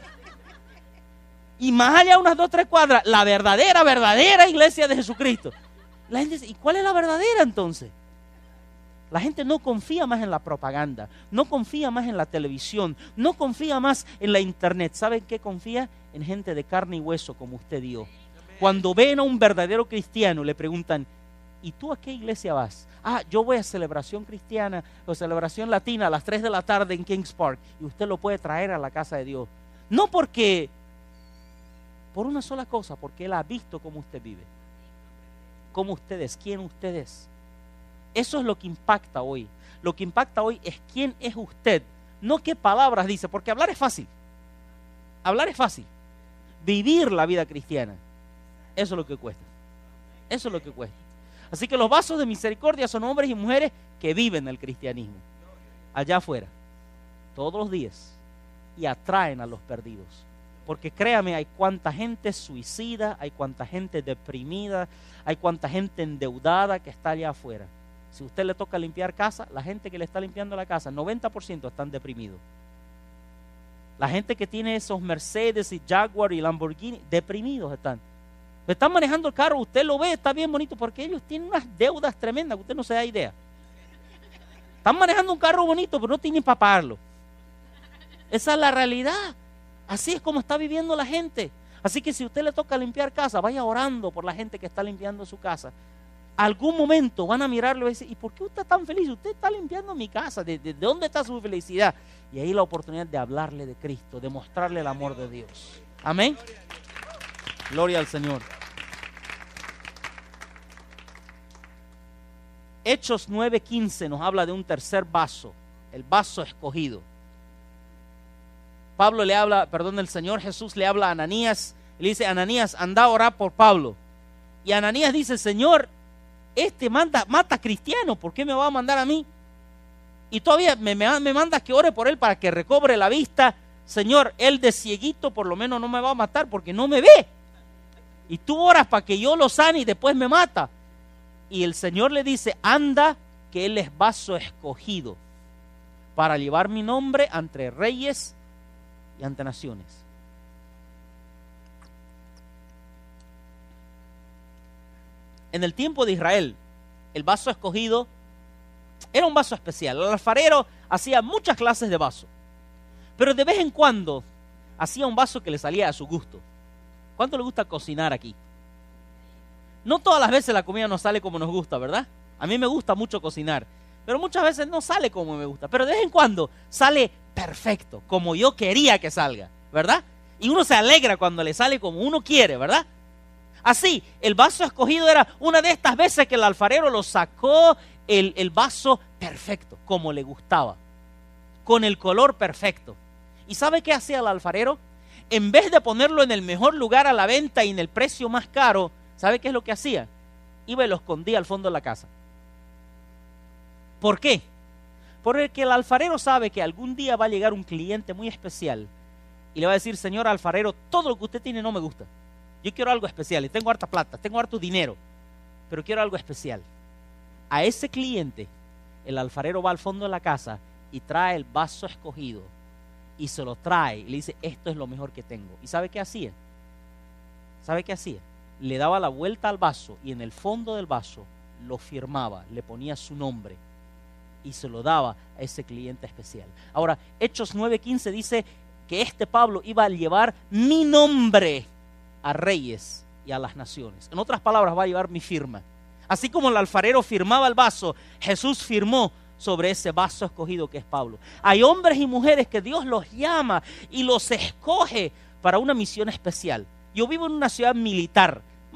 Y más allá unas dos, tres cuadras, la verdadera, verdadera iglesia de Jesucristo. La gente dice, ¿y cuál es la verdadera entonces? La gente no confía más en la propaganda, no confía más en la televisión, no confía más en la internet. ¿Saben qué confía? En gente de carne y hueso como usted y yo. Cuando ven a un verdadero cristiano le preguntan, ¿y tú a qué iglesia vas? Ah, yo voy a celebración cristiana o celebración latina a las tres de la tarde en Kings Park. Y usted lo puede traer a la casa de Dios. No porque, por una sola cosa, porque Él ha visto cómo usted vive. Cómo usted es, quién usted es. Eso es lo que impacta hoy. Lo que impacta hoy es quién es usted. No qué palabras dice, porque hablar es fácil. Hablar es fácil. Vivir la vida cristiana, eso es lo que cuesta. Eso es lo que cuesta. Así que los vasos de misericordia son hombres y mujeres que viven el cristianismo allá afuera, todos los días, y atraen a los perdidos. Porque créame, hay cuánta gente suicida, hay cuánta gente deprimida, hay cuánta gente endeudada que está allá afuera. Si usted le toca limpiar casa, la gente que le está limpiando la casa, noventa por ciento están deprimidos. La gente que tiene esos Mercedes y Jaguar y Lamborghini, deprimidos están. Están manejando el carro, usted lo ve, está bien bonito, porque ellos tienen unas deudas tremendas que usted no se da idea. Están manejando un carro bonito, pero no tienen para pagarlo. Esa es la realidad. Así es como está viviendo la gente. Así que si usted le toca limpiar casa, vaya orando por la gente que está limpiando su casa. Algún momento van a mirarlo y decir, ¿y por qué usted está tan feliz? Usted está limpiando mi casa. ¿De, de, de dónde está su felicidad? Y ahí la oportunidad de hablarle de Cristo, de mostrarle el amor de Dios. Amén. Gloria al Señor. Hechos nueve quince nos habla de un tercer vaso, el vaso escogido. Pablo le habla, perdón, el Señor Jesús le habla a Ananías, y le dice, Ananías, anda a orar por Pablo. Y Ananías dice, Señor, este manda, mata cristianos, ¿por qué me va a mandar a mí? Y todavía me, me, me mandas que ore por él para que recobre la vista. Señor, él de cieguito por lo menos no me va a matar porque no me ve. Y tú oras para que yo lo sane y después me mata. Y el Señor le dice, anda, que él es vaso escogido para llevar mi nombre ante reyes y ante naciones. En el tiempo de Israel, el vaso escogido era un vaso especial. El alfarero hacía muchas clases de vaso, pero de vez en cuando hacía un vaso que le salía a su gusto. ¿Cuánto le gusta cocinar aquí? No todas las veces la comida nos sale como nos gusta, ¿verdad? A mí me gusta mucho cocinar, pero muchas veces no sale como me gusta. Pero de vez en cuando sale perfecto, como yo quería que salga, ¿verdad? Y uno se alegra cuando le sale como uno quiere, ¿verdad? Así, el vaso escogido era una de estas veces que el alfarero lo sacó el, el vaso perfecto, como le gustaba, con el color perfecto. ¿Y sabe qué hacía el alfarero? En vez de ponerlo en el mejor lugar a la venta y en el precio más caro, ¿sabe qué es lo que hacía? Iba y lo escondía al fondo de la casa. ¿Por qué? Porque el alfarero sabe que algún día va a llegar un cliente muy especial y le va a decir, señor alfarero, todo lo que usted tiene no me gusta. Yo quiero algo especial y tengo harta plata, tengo harto dinero, pero quiero algo especial. A ese cliente, el alfarero va al fondo de la casa y trae el vaso escogido y se lo trae y le dice, esto es lo mejor que tengo. ¿Y sabe qué hacía? ¿Sabe qué hacía? Le daba la vuelta al vaso y en el fondo del vaso lo firmaba, le ponía su nombre y se lo daba a ese cliente especial. Ahora, Hechos nueve quince dice que este Pablo iba a llevar mi nombre a reyes y a las naciones. En otras palabras, va a llevar mi firma. Así como el alfarero firmaba el vaso, Jesús firmó sobre ese vaso escogido que es Pablo. Hay hombres y mujeres que Dios los llama y los escoge para una misión especial. Yo vivo en una ciudad militar,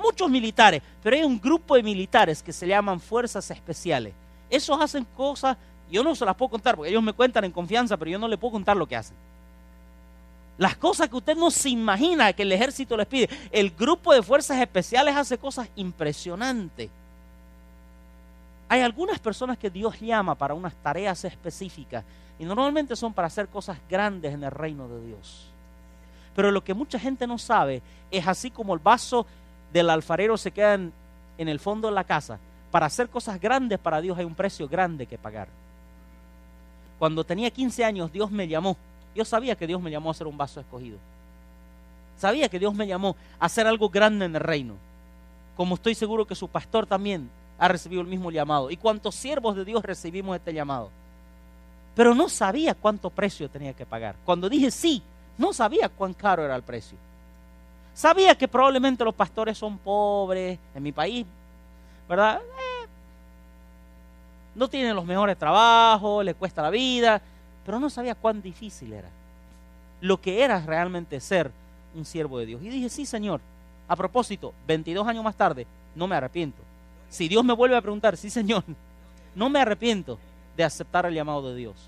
muchos militares, pero hay un grupo de militares que se llaman fuerzas especiales. Esos hacen cosas, yo no se las puedo contar porque ellos me cuentan en confianza, pero yo no les puedo contar lo que hacen. Las cosas que usted no se imagina que el ejército les pide. El grupo de fuerzas especiales hace cosas impresionantes. Hay algunas personas que Dios llama para unas tareas específicas y normalmente son para hacer cosas grandes en el reino de Dios. Pero lo que mucha gente no sabe es así como el vaso del alfarero se queda en, en el fondo de la casa. Para hacer cosas grandes para Dios hay un precio grande que pagar. Cuando tenía quince años Dios me llamó. Yo sabía que Dios me llamó a ser un vaso escogido. Sabía que Dios me llamó a hacer algo grande en el reino. Como estoy seguro que su pastor también ha recibido el mismo llamado. Y cuántos siervos de Dios recibimos este llamado. Pero no sabía cuánto precio tenía que pagar. Cuando dije sí, no sabía cuán caro era el precio. Sabía que probablemente los pastores son pobres en mi país, ¿verdad? Eh, no tienen los mejores trabajos, les cuesta la vida, pero no sabía cuán difícil era. Lo que era realmente ser un siervo de Dios. Y dije, sí, Señor. A propósito, veintidós años más tarde, no me arrepiento. Si Dios me vuelve a preguntar, sí, Señor, no me arrepiento de aceptar el llamado de Dios.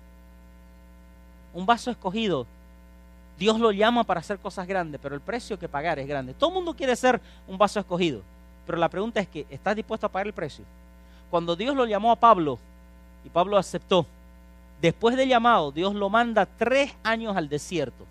Un vaso escogido, Dios lo llama para hacer cosas grandes, pero el precio que pagar es grande. Todo el mundo quiere ser un vaso escogido, pero la pregunta es que, ¿estás dispuesto a pagar el precio? Cuando Dios lo llamó a Pablo, y Pablo aceptó, después del llamado, Dios lo manda tres años al desierto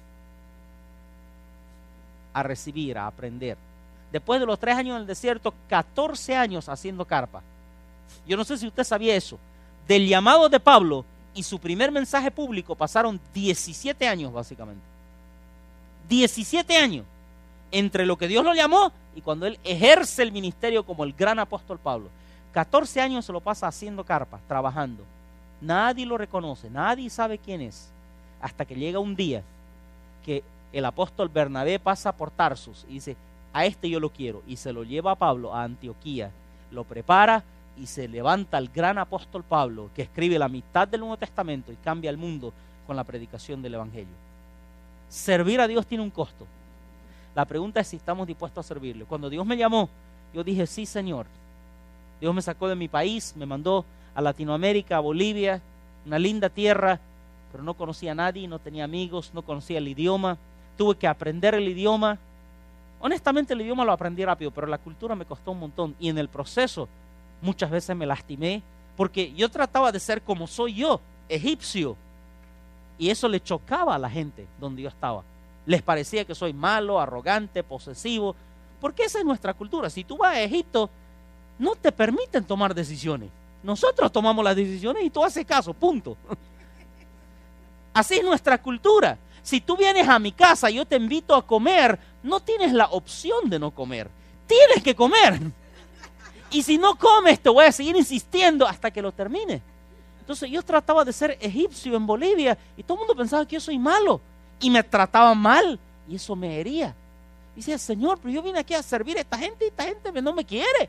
a recibir, a aprender. Después de los tres años en el desierto, catorce años haciendo carpa. Yo no sé si usted sabía eso. Del llamado de Pablo y su primer mensaje público pasaron diecisiete años básicamente. diecisiete años entre lo que Dios lo llamó y cuando él ejerce el ministerio como el gran apóstol Pablo. catorce años se lo pasa haciendo carpa, trabajando. Nadie lo reconoce, nadie sabe quién es. Hasta que llega un día que el apóstol Bernabé pasa por Tarsus y dice, a este yo lo quiero. Y se lo lleva a Pablo a Antioquía, lo prepara y se levanta el gran apóstol Pablo, que escribe la mitad del Nuevo Testamento y cambia el mundo con la predicación del Evangelio. Servir a Dios tiene un costo. La pregunta es si estamos dispuestos a servirle. Cuando Dios me llamó, yo dije, sí, Señor. Dios me sacó de mi país, me mandó a Latinoamérica, a Bolivia, una linda tierra, pero no conocía a nadie, no tenía amigos, no conocía el idioma. Tuve que aprender el idioma. Honestamente el idioma lo aprendí rápido, pero la cultura me costó un montón. Y en el proceso muchas veces me lastimé, porque yo trataba de ser como soy yo, egipcio. Y eso le chocaba a la gente donde yo estaba. Les parecía que soy malo, arrogante, posesivo, porque esa es nuestra cultura. Si tú vas a Egipto, no te permiten tomar decisiones. Nosotros tomamos las decisiones y tú haces caso, punto. Así es nuestra cultura. Si tú vienes a mi casa y yo te invito a comer, no tienes la opción de no comer. Tienes que comer. Y si no comes, te voy a seguir insistiendo hasta que lo termine. Entonces yo trataba de ser egipcio en Bolivia y todo el mundo pensaba que yo soy malo. Y me trataban mal y eso me hería. Y decía, Señor, pero yo vine aquí a servir a esta gente y esta gente no me quiere.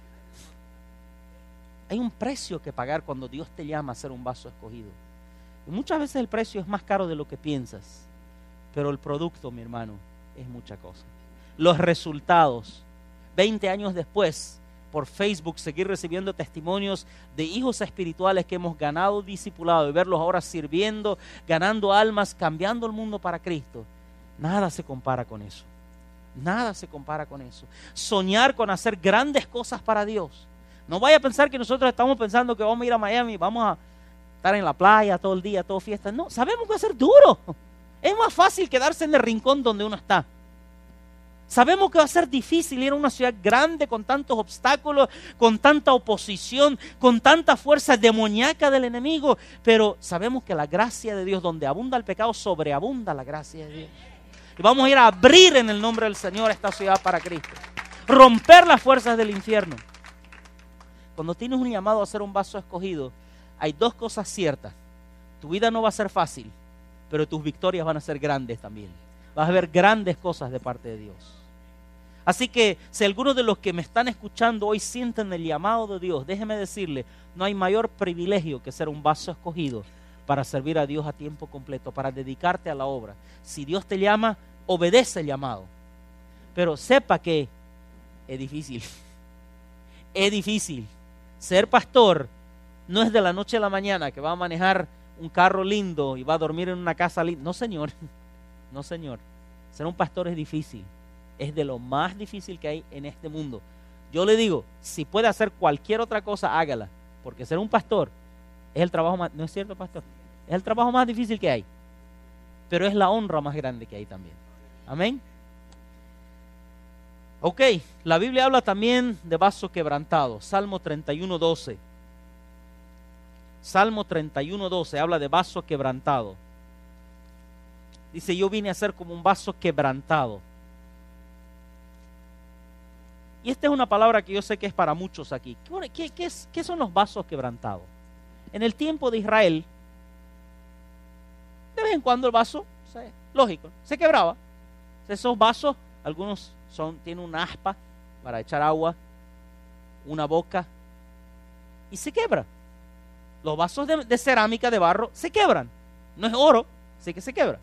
Hay un precio que pagar cuando Dios te llama a ser un vaso escogido. Y muchas veces el precio es más caro de lo que piensas. Pero el producto, mi hermano, es mucha cosa. Los resultados, veinte años después, por Facebook, seguir recibiendo testimonios de hijos espirituales que hemos ganado discipulado y verlos ahora sirviendo, ganando almas, cambiando el mundo para Cristo. Nada se compara con eso. Nada se compara con eso. Soñar con hacer grandes cosas para Dios. No vaya a pensar que nosotros estamos pensando que vamos a ir a Miami, vamos a estar en la playa todo el día, todo fiesta. No, sabemos que va a ser duro. Es más fácil quedarse en el rincón donde uno está. Sabemos que va a ser difícil ir a una ciudad grande con tantos obstáculos, con tanta oposición, con tanta fuerza demoníaca del enemigo, pero sabemos que la gracia de Dios, donde abunda el pecado, sobreabunda la gracia de Dios. Y vamos a ir a abrir en el nombre del Señor esta ciudad para Cristo. Romper las fuerzas del infierno. Cuando tienes un llamado a ser un vaso escogido, hay dos cosas ciertas. Tu vida no va a ser fácil, pero tus victorias van a ser grandes también. Vas a ver grandes cosas de parte de Dios. Así que si algunos de los que me están escuchando hoy sienten el llamado de Dios, déjeme decirle, no hay mayor privilegio que ser un vaso escogido para servir a Dios a tiempo completo, para dedicarte a la obra. Si Dios te llama, obedece el llamado. Pero sepa que es difícil. Es difícil. Ser pastor no es de la noche a la mañana que va a manejar un carro lindo y va a dormir en una casa linda. No, señor. No, señor. Ser un pastor es difícil. Es de lo más difícil que hay en este mundo. Yo le digo, si puede hacer cualquier otra cosa, hágala. Porque ser un pastor es el trabajo más... ¿No es cierto, pastor? Es el trabajo más difícil que hay. Pero es la honra más grande que hay también. Amén. Ok, la Biblia habla también de vaso quebrantado. Salmo treinta y uno, doce. Salmo treinta y uno, doce habla de vaso quebrantado. Dice, yo vine a ser como un vaso quebrantado. Y esta es una palabra que yo sé que es para muchos aquí. ¿Qué, qué, es, qué son los vasos quebrantados? En el tiempo de Israel, de vez en cuando el vaso, o sea, lógico, se quebraba. Esos vasos, algunos son, tienen una aspa para echar agua, una boca, y se quebra. Los vasos de, de cerámica, de barro, se quebran. No es oro, así que se quebra.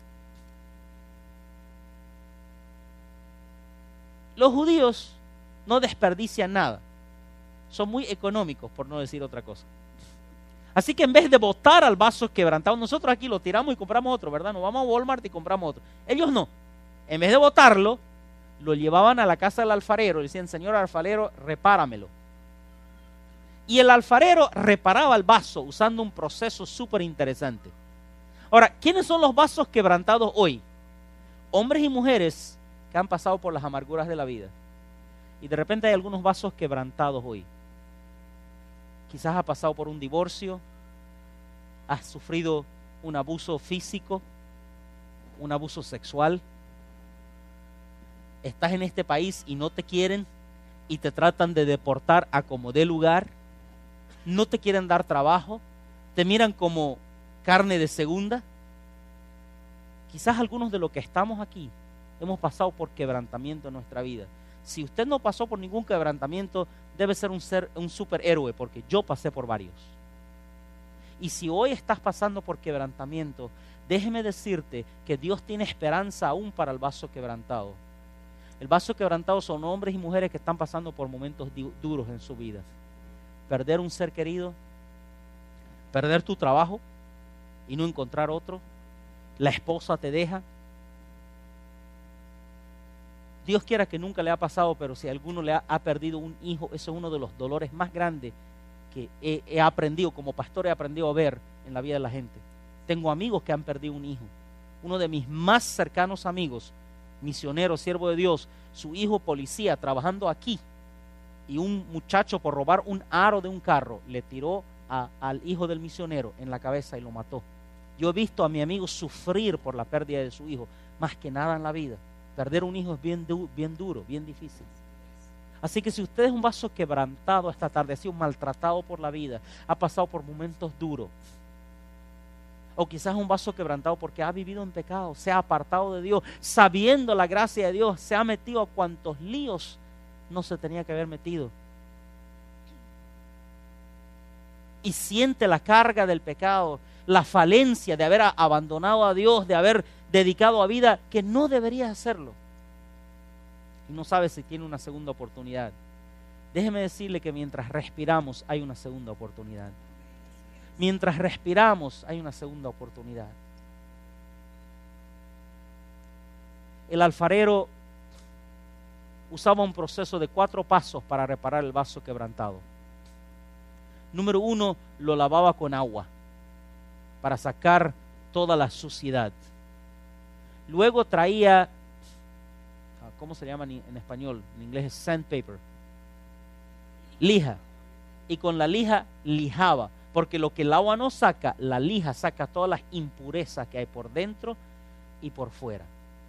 Los judíos no desperdician nada. Son muy económicos, por no decir otra cosa. Así que en vez de botar al vaso quebrantado, nosotros aquí lo tiramos y compramos otro, ¿verdad? Nos vamos a Walmart y compramos otro. Ellos no. En vez de botarlo, lo llevaban a la casa del alfarero y decían, señor alfarero, repáramelo. Y el alfarero reparaba el vaso usando un proceso súper interesante. Ahora, ¿quiénes son los vasos quebrantados hoy? Hombres y mujeres que han pasado por las amarguras de la vida. Y de repente hay algunos vasos quebrantados hoy. Quizás has pasado por un divorcio, has sufrido un abuso físico, un abuso sexual. Estás en este país y no te quieren y te tratan de deportar a como dé lugar. No te quieren dar trabajo, te miran como carne de segunda. Quizás algunos de los que estamos aquí hemos pasado por quebrantamiento en nuestra vida. Si usted no pasó por ningún quebrantamiento, debe ser un ser, un superhéroe, porque yo pasé por varios. Y si hoy estás pasando por quebrantamiento, déjeme decirte que Dios tiene esperanza aún para el vaso quebrantado. El vaso quebrantado son hombres y mujeres que están pasando por momentos duros en su vida. Perder un ser querido, perder tu trabajo y no encontrar otro, la esposa te deja. Dios quiera que nunca le ha pasado, pero si alguno le ha, ha perdido un hijo, eso es uno de los dolores más grandes que he, he aprendido, como pastor he aprendido a ver en la vida de la gente. Tengo amigos que han perdido un hijo. Uno de mis más cercanos amigos, misionero, siervo de Dios, su hijo policía trabajando aquí, y un muchacho por robar un aro de un carro le tiró a, al hijo del misionero en la cabeza y lo mató. Yo he visto a mi amigo sufrir por la pérdida de su hijo, más que nada en la vida. Perder un hijo es bien, du bien duro, bien difícil. Así que si usted es un vaso quebrantado esta tarde, ha sido maltratado por la vida, ha pasado por momentos duros, o quizás un vaso quebrantado porque ha vivido en pecado, se ha apartado de Dios, sabiendo la gracia de Dios, se ha metido a cuantos líos no se tenía que haber metido. Y siente la carga del pecado, la falencia de haber abandonado a Dios, de haber dedicado a vida que no debería hacerlo. Y no sabe si tiene una segunda oportunidad. Déjeme decirle que mientras respiramos hay una segunda oportunidad. Mientras respiramos hay una segunda oportunidad. El alfarero usaba un proceso de cuatro pasos para reparar el vaso quebrantado. Número uno, lo lavaba con agua para sacar toda la suciedad. Luego traía, ¿cómo se llama en español? En inglés es sandpaper. Lija. Y con la lija lijaba, porque lo que el agua no saca, la lija saca todas las impurezas que hay por dentro y por fuera.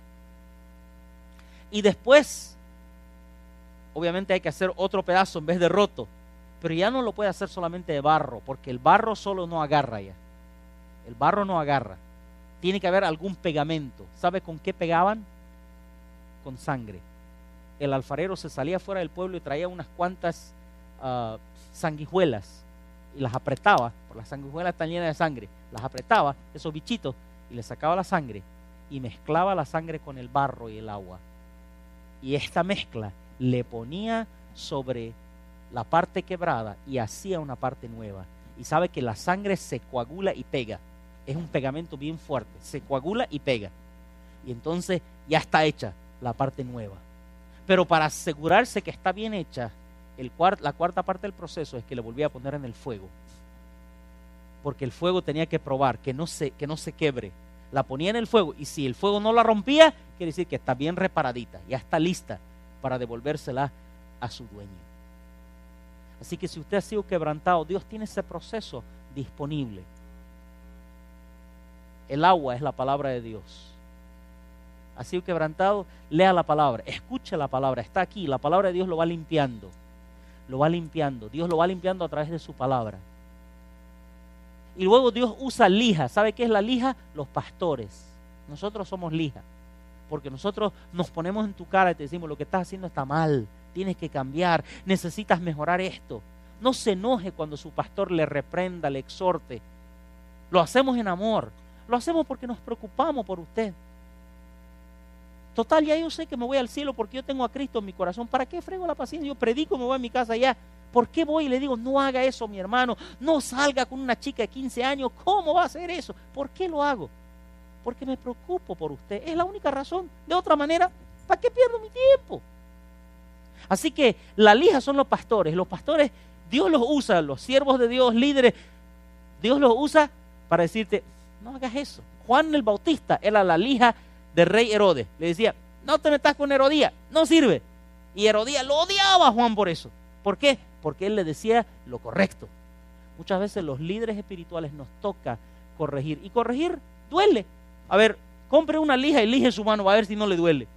Y después, obviamente hay que hacer otro pedazo en vez de roto, pero ya no lo puede hacer solamente de barro, porque el barro solo no agarra ya. El barro no agarra. Tiene que haber algún pegamento. ¿Sabe con qué pegaban? Con sangre. El alfarero se salía fuera del pueblo y traía unas cuantas uh, sanguijuelas y las apretaba, porque las sanguijuelas están llenas de sangre, las apretaba, esos bichitos, y le sacaba la sangre y mezclaba la sangre con el barro y el agua. Y esta mezcla le ponía sobre la parte quebrada y hacía una parte nueva. Y sabe que la sangre se coagula y pega. Es un pegamento bien fuerte. Se coagula y pega. Y entonces ya está hecha la parte nueva. Pero para asegurarse que está bien hecha, el cuart- la cuarta parte del proceso es que le volvía a poner en el fuego. Porque el fuego tenía que probar que no se, que no se quebre. La ponía en el fuego y si el fuego no la rompía, quiere decir que está bien reparadita. Ya está lista para devolvérsela a su dueño. Así que si usted ha sido quebrantado, Dios tiene ese proceso disponible. El agua es la palabra de Dios. Ha sido quebrantado, lea la palabra, escuche la palabra, está aquí, la palabra de Dios lo va limpiando. Lo va limpiando, Dios lo va limpiando a través de su palabra. Y luego Dios usa lija. ¿Sabe qué es la lija? Los pastores. Nosotros somos lija. Porque nosotros nos ponemos en tu cara y te decimos, lo que estás haciendo está mal, tienes que cambiar, necesitas mejorar esto. No se enoje cuando su pastor le reprenda, le exhorte. Lo hacemos en amor. Lo hacemos porque nos preocupamos por usted. Total, ya yo sé que me voy al cielo porque yo tengo a Cristo en mi corazón. ¿Para qué frego la paciencia? Yo predico, me voy a mi casa ya. ¿Por qué voy y le digo, no haga eso, mi hermano? No salga con una chica de quince años. ¿Cómo va a hacer eso? ¿Por qué lo hago? Porque me preocupo por usted. Es la única razón. De otra manera, ¿para qué pierdo mi tiempo? Así que la lija son los pastores. Los pastores, Dios los usa, los siervos de Dios, líderes, Dios los usa para decirte, no hagas eso. Juan el Bautista era la lija del rey Herodes. Le decía, no te metas con Herodías, no sirve. Y Herodías lo odiaba a Juan por eso. ¿Por qué? Porque él le decía lo correcto. Muchas veces los líderes espirituales nos toca corregir. Y corregir duele. A ver, compre una lija y lije su mano, a ver si no le duele.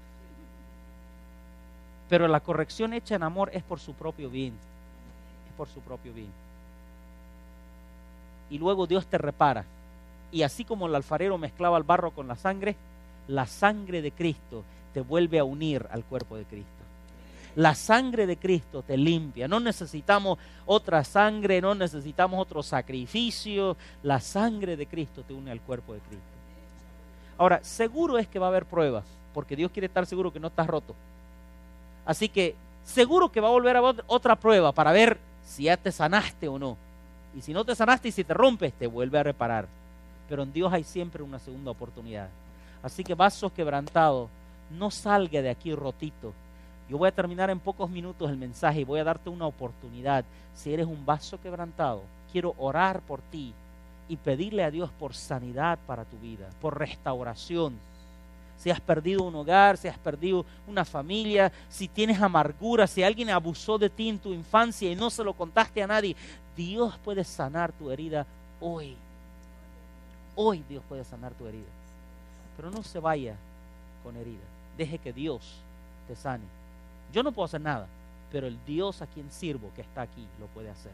Pero la corrección hecha en amor es por su propio bien. Es por su propio bien. Y luego Dios te repara. Y así como el alfarero mezclaba el barro con la sangre, la sangre de Cristo te vuelve a unir al cuerpo de Cristo. La sangre de Cristo te limpia. No necesitamos otra sangre, no necesitamos otro sacrificio. La sangre de Cristo te une al cuerpo de Cristo. Ahora, seguro es que va a haber pruebas, porque Dios quiere estar seguro que no estás roto. Así que seguro que va a volver a haber otra prueba para ver si ya te sanaste o no. Y si no te sanaste y si te rompes, te vuelve a reparar. Pero en Dios hay siempre una segunda oportunidad. Así que vasos quebrantados, no salga de aquí rotito. Yo voy a terminar en pocos minutos el mensaje y voy a darte una oportunidad. Si eres un vaso quebrantado, quiero orar por ti y pedirle a Dios por sanidad para tu vida, por restauración. Si has perdido un hogar, si has perdido una familia, si tienes amargura, si alguien abusó de ti en tu infancia y no se lo contaste a nadie, Dios puede sanar tu herida hoy. Hoy Dios puede sanar tu herida. Pero no se vaya con herida. Deje que Dios te sane. Yo no puedo hacer nada, pero el Dios a quien sirvo, que está aquí, lo puede hacer.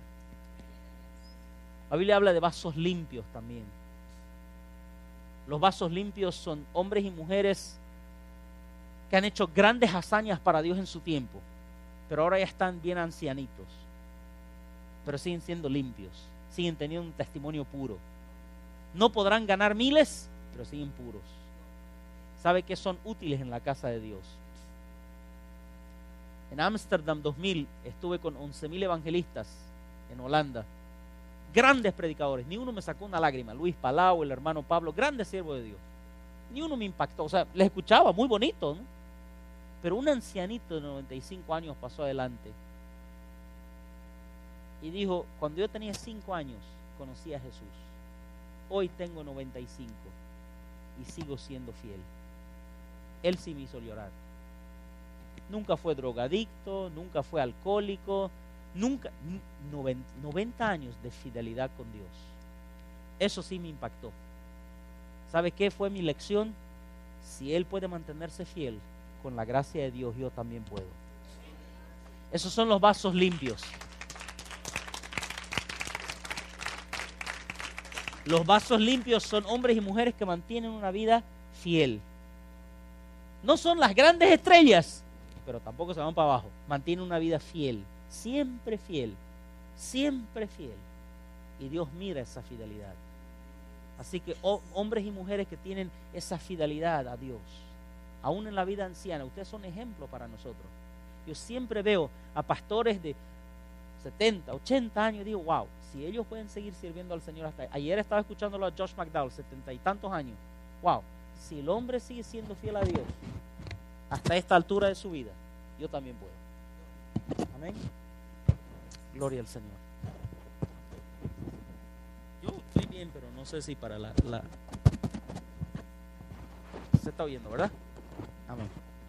La Biblia habla de vasos limpios también. Los vasos limpios son hombres y mujeres que han hecho grandes hazañas para Dios en su tiempo, pero ahora ya están bien ancianitos, pero siguen siendo limpios, siguen teniendo un testimonio puro. No podrán ganar miles, pero siguen puros. ¿Sabe que son útiles en la casa de Dios? En Ámsterdam dos mil estuve con once mil evangelistas en Holanda. Grandes predicadores, ni uno me sacó una lágrima. Luis Palau, el hermano Pablo, grandes siervos de Dios. Ni uno me impactó, o sea, les escuchaba, muy bonito, ¿no? Pero un ancianito de noventa y cinco años pasó adelante y dijo, cuando yo tenía cinco años, conocí a Jesús. Hoy tengo noventa y cinco y sigo siendo fiel. Él sí me hizo llorar. Nunca fue drogadicto, nunca fue alcohólico, nunca, noventa años de fidelidad con Dios. Eso sí me impactó. ¿Sabe qué fue mi lección? Si Él puede mantenerse fiel, con la gracia de Dios yo también puedo. Esos son los vasos limpios. Los vasos limpios son hombres y mujeres que mantienen una vida fiel. No son las grandes estrellas, pero tampoco se van para abajo. Mantienen una vida fiel, siempre fiel, siempre fiel. Y Dios mira esa fidelidad. Así que oh, hombres y mujeres que tienen esa fidelidad a Dios, aún en la vida anciana, ustedes son ejemplo para nosotros. Yo siempre veo a pastores de setenta, ochenta años y digo, wow, si ellos pueden seguir sirviendo al Señor hasta... Ayer estaba escuchándolo a Josh McDowell, setenta y tantos años. Wow, si el hombre sigue siendo fiel a Dios hasta esta altura de su vida, yo también puedo. Amén. Gloria al Señor. Yo estoy bien, pero no sé si para la... la... Se está oyendo, ¿verdad? Amén.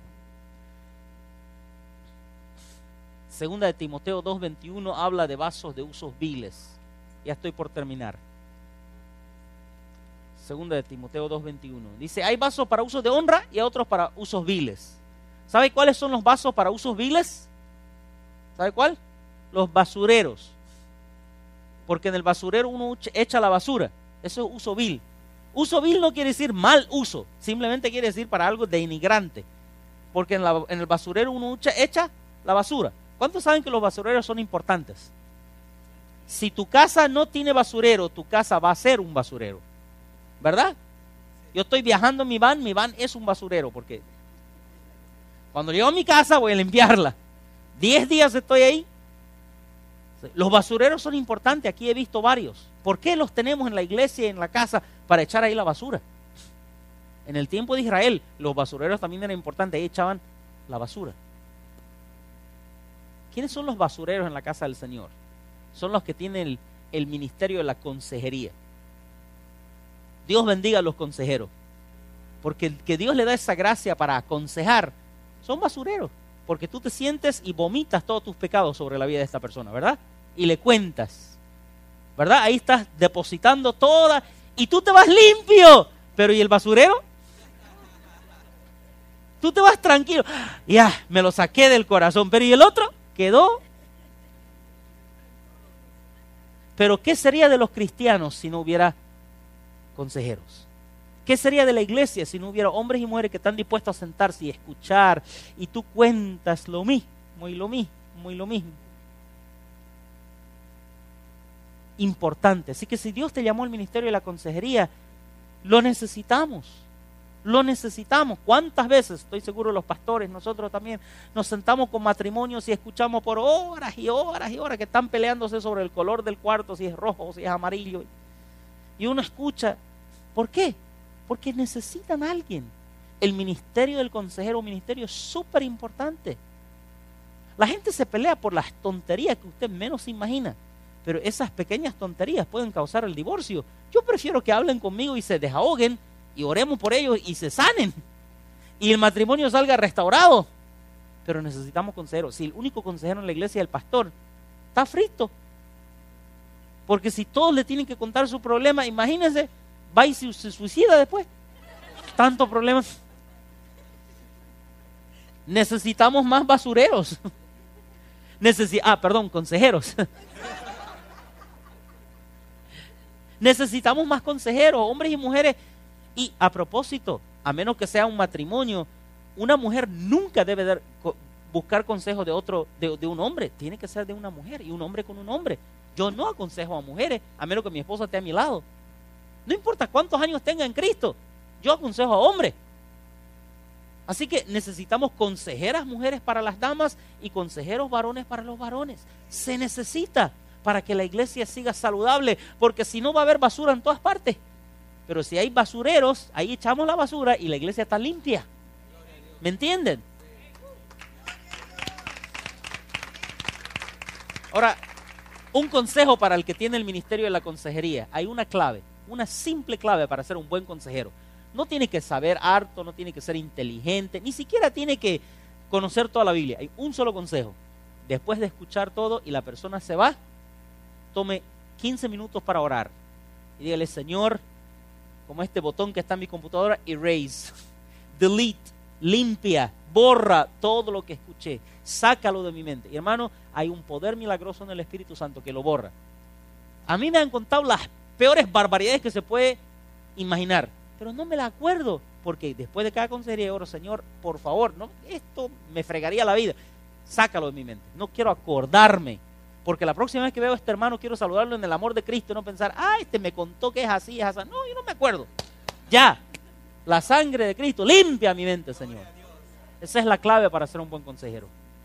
Segunda de Timoteo dos veintiuno habla de vasos de usos viles. Ya estoy por terminar. Segunda de Timoteo dos veintiuno. Dice, hay vasos para usos de honra y otros para usos viles. ¿Sabe cuáles son los vasos para usos viles? ¿Sabe cuál? Los basureros. Porque en el basurero uno echa la basura. Eso es uso vil. Uso vil no quiere decir mal uso. Simplemente quiere decir para algo denigrante. Porque en, la, en el basurero uno echa, echa la basura. ¿Cuántos saben que los basureros son importantes? Si tu casa no tiene basurero, tu casa va a ser un basurero. ¿Verdad? Yo estoy viajando en mi van, mi van es un basurero, porque cuando llego a mi casa voy a limpiarla. Diez días estoy ahí. Los basureros son importantes, aquí he visto varios. ¿Por qué los tenemos en la iglesia y en la casa para echar ahí la basura? En el tiempo de Israel, los basureros también eran importantes, ahí echaban la basura. ¿Quiénes son los basureros en la casa del Señor? Son los que tienen el, el ministerio de la consejería. Dios bendiga a los consejeros, porque el que Dios le da esa gracia para aconsejar, son basureros, porque tú te sientes y vomitas todos tus pecados sobre la vida de esta persona, ¿verdad? Y le cuentas, ¿verdad? Ahí estás depositando toda, y tú te vas limpio, pero ¿y el basurero? Tú te vas tranquilo, ya, me lo saqué del corazón, pero ¿y el otro? Quedó. Pero ¿qué sería de los cristianos si no hubiera consejeros? ¿Qué sería de la iglesia si no hubiera hombres y mujeres que están dispuestos a sentarse y escuchar y tú cuentas lo mismo y lo mismo y lo mismo? Importante. Así que si Dios te llamó al ministerio de la consejería, lo necesitamos. Lo necesitamos. ¿Cuántas veces, estoy seguro los pastores, nosotros también, nos sentamos con matrimonios y escuchamos por horas y horas y horas que están peleándose sobre el color del cuarto, si es rojo o si es amarillo? Y uno escucha, ¿por qué? Porque necesitan a alguien. El ministerio del consejero, un ministerio súper importante. La gente se pelea por las tonterías que usted menos se imagina, pero esas pequeñas tonterías pueden causar el divorcio. Yo prefiero que hablen conmigo y se desahoguen y oremos por ellos y se sanen y el matrimonio salga restaurado. Pero necesitamos consejeros. Si el único consejero en la iglesia es el pastor, está frito. Porque si todos le tienen que contar su problema, imagínense, va y se, se suicida después. Tantos problemas. Necesitamos más basureros. Necesi- ah, perdón, consejeros. Necesitamos más consejeros, hombres y mujeres. Y a propósito, a menos que sea un matrimonio, una mujer nunca debe dar, buscar consejos de otro, de, de un hombre. Tiene que ser de una mujer y un hombre con un hombre. Yo no aconsejo a mujeres, a menos que mi esposa esté a mi lado. No importa cuántos años tenga en Cristo, yo aconsejo a hombres. Así que necesitamos consejeras mujeres para las damas y consejeros varones para los varones. Se necesita para que la iglesia siga saludable, porque si no va a haber basura en todas partes. Pero si hay basureros, ahí echamos la basura y la iglesia está limpia. ¿Me entienden? Ahora, un consejo para el que tiene el ministerio de la consejería. Hay una clave, una simple clave para ser un buen consejero. No tiene que saber harto, no tiene que ser inteligente, ni siquiera tiene que conocer toda la Biblia. Hay un solo consejo. Después de escuchar todo y la persona se va, tome quince minutos para orar. Y dígale, Señor, como este botón que está en mi computadora, erase, delete, limpia, borra todo lo que escuché, sácalo de mi mente. Y hermano, hay un poder milagroso en el Espíritu Santo que lo borra. A mí me han contado las peores barbaridades que se puede imaginar, pero no me la acuerdo, porque después de cada consejería oro, Señor, por favor, no, esto me fregaría la vida, sácalo de mi mente, no quiero acordarme. Porque la próxima vez que veo a este hermano quiero saludarlo en el amor de Cristo y no pensar, ah, este me contó que es así, es así. No, yo no me acuerdo. Ya, la sangre de Cristo limpia mi mente, Señor. Esa es la clave para ser un buen consejero.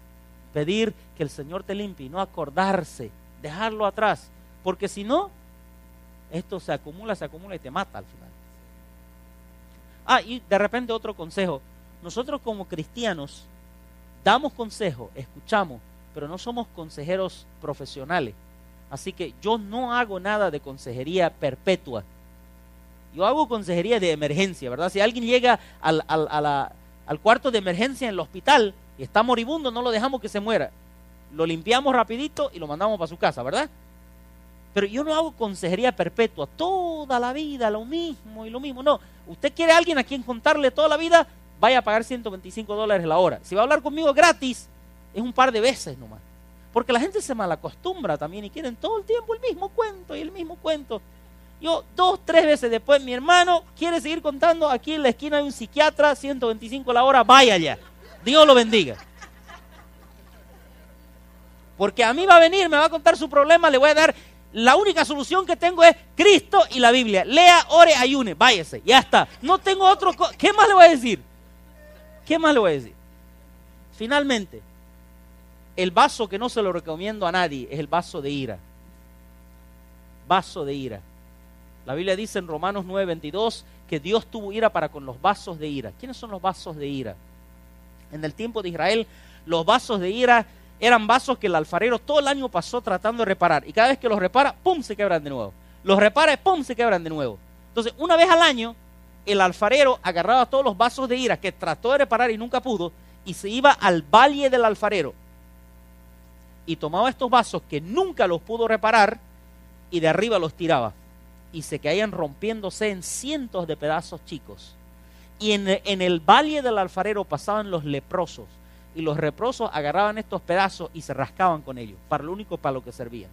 pedir que el Señor te limpie y no acordarse, dejarlo atrás, porque si no, esto se acumula, se acumula y te mata al final. Ah, y de repente otro consejo. Nosotros como cristianos damos consejo, escuchamos, pero no somos consejeros profesionales. Así que yo no hago nada de consejería perpetua. Yo hago consejería de emergencia, ¿verdad? Si alguien llega al, al, a la, al cuarto de emergencia en el hospital y está moribundo, no lo dejamos que se muera. Lo limpiamos rapidito y lo mandamos para su casa, ¿verdad? Pero yo no hago consejería perpetua, toda la vida lo mismo y lo mismo. No, usted quiere a alguien a quien contarle toda la vida, vaya a pagar ciento veinticinco dólares la hora. Si va a hablar conmigo gratis, es un par de veces nomás. Porque la gente se malacostumbra también y quieren todo el tiempo el mismo cuento y el mismo cuento. Yo dos, tres veces después, mi hermano quiere seguir contando, aquí en la esquina hay un psiquiatra, ciento veinticinco la hora, vaya allá. Dios lo bendiga. Porque a mí va a venir, me va a contar su problema, le voy a dar, la única solución que tengo es Cristo y la Biblia. Lea, ore, ayune, váyase, ya está. No tengo otro, ¿qué más le voy a decir? ¿Qué más le voy a decir? Finalmente, el vaso que no se lo recomiendo a nadie es el vaso de ira. Vaso de ira. La Biblia dice en Romanos nueve veintidós que Dios tuvo ira para con los vasos de ira. ¿Quiénes son los vasos de ira? En el tiempo de Israel, los vasos de ira eran vasos que el alfarero todo el año pasó tratando de reparar. Y cada vez que los repara, ¡pum!, se quebran de nuevo. Los repara y ¡pum!, se quebran de nuevo. Entonces, una vez al año, el alfarero agarraba todos los vasos de ira que trató de reparar y nunca pudo, y se iba al valle del alfarero. Y tomaba estos vasos que nunca los pudo reparar y de arriba los tiraba. Y se caían rompiéndose en cientos de pedazos chicos. Y en, en el valle del alfarero pasaban los leprosos. Y los leprosos agarraban estos pedazos y se rascaban con ellos. Para lo único para lo que servían.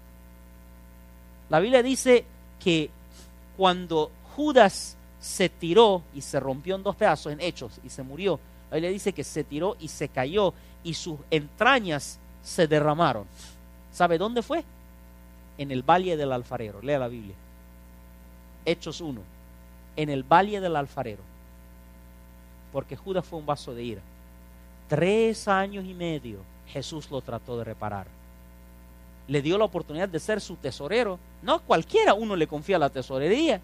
La Biblia dice que cuando Judas se tiró y se rompió en dos pedazos en Hechos y se murió, la Biblia dice que se tiró y se cayó y sus entrañas se derramaron. ¿Sabe dónde fue? En el valle del alfarero. Lea la Biblia. Hechos uno. En el valle del alfarero. Porque Judas fue un vaso de ira. Tres años y medio Jesús lo trató de reparar. Le dio la oportunidad de ser su tesorero. No a cualquiera uno le confía la tesorería.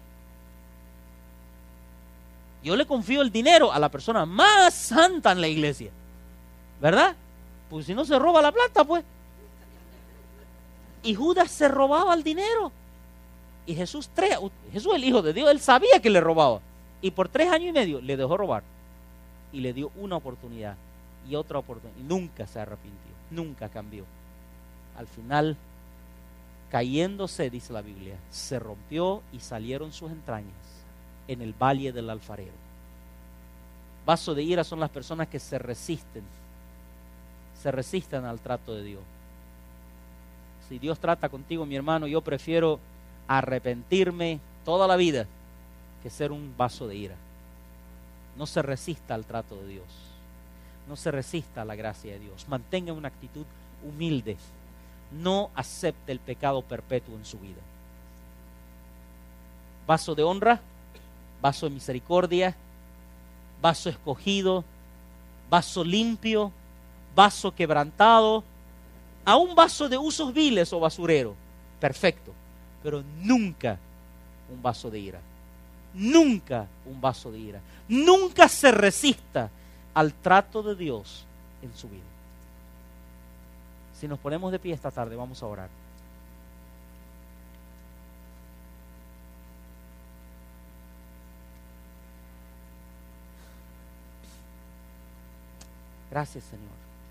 Yo le confío el dinero a la persona más santa en la iglesia. ¿Verdad? Pues si no se roba la plata, pues. Y Judas se robaba el dinero. Y Jesús, tres, Jesús el Hijo de Dios, él sabía que le robaba. Y por tres años y medio le dejó robar. Y le dio una oportunidad. Y otra oportunidad. Y nunca se arrepintió. Nunca cambió. Al final, cayéndose, dice la Biblia, se rompió y salieron sus entrañas en el valle del alfarero. Vaso de ira son las personas que se resisten. Se resisten al trato de Dios. Si Dios trata contigo, mi hermano, yo prefiero arrepentirme toda la vida que ser un vaso de ira. No se resista al trato de Dios. No se resista a la gracia de Dios. Mantenga una actitud humilde. No acepte el pecado perpetuo en su vida. Vaso de honra, vaso de misericordia, vaso escogido, vaso limpio, vaso quebrantado, a un vaso de usos viles o basurero. Perfecto. Pero nunca un vaso de ira. Nunca un vaso de ira. Nunca se resista al trato de Dios en su vida. Si nos ponemos de pie esta tarde, vamos a orar. Gracias, Señor.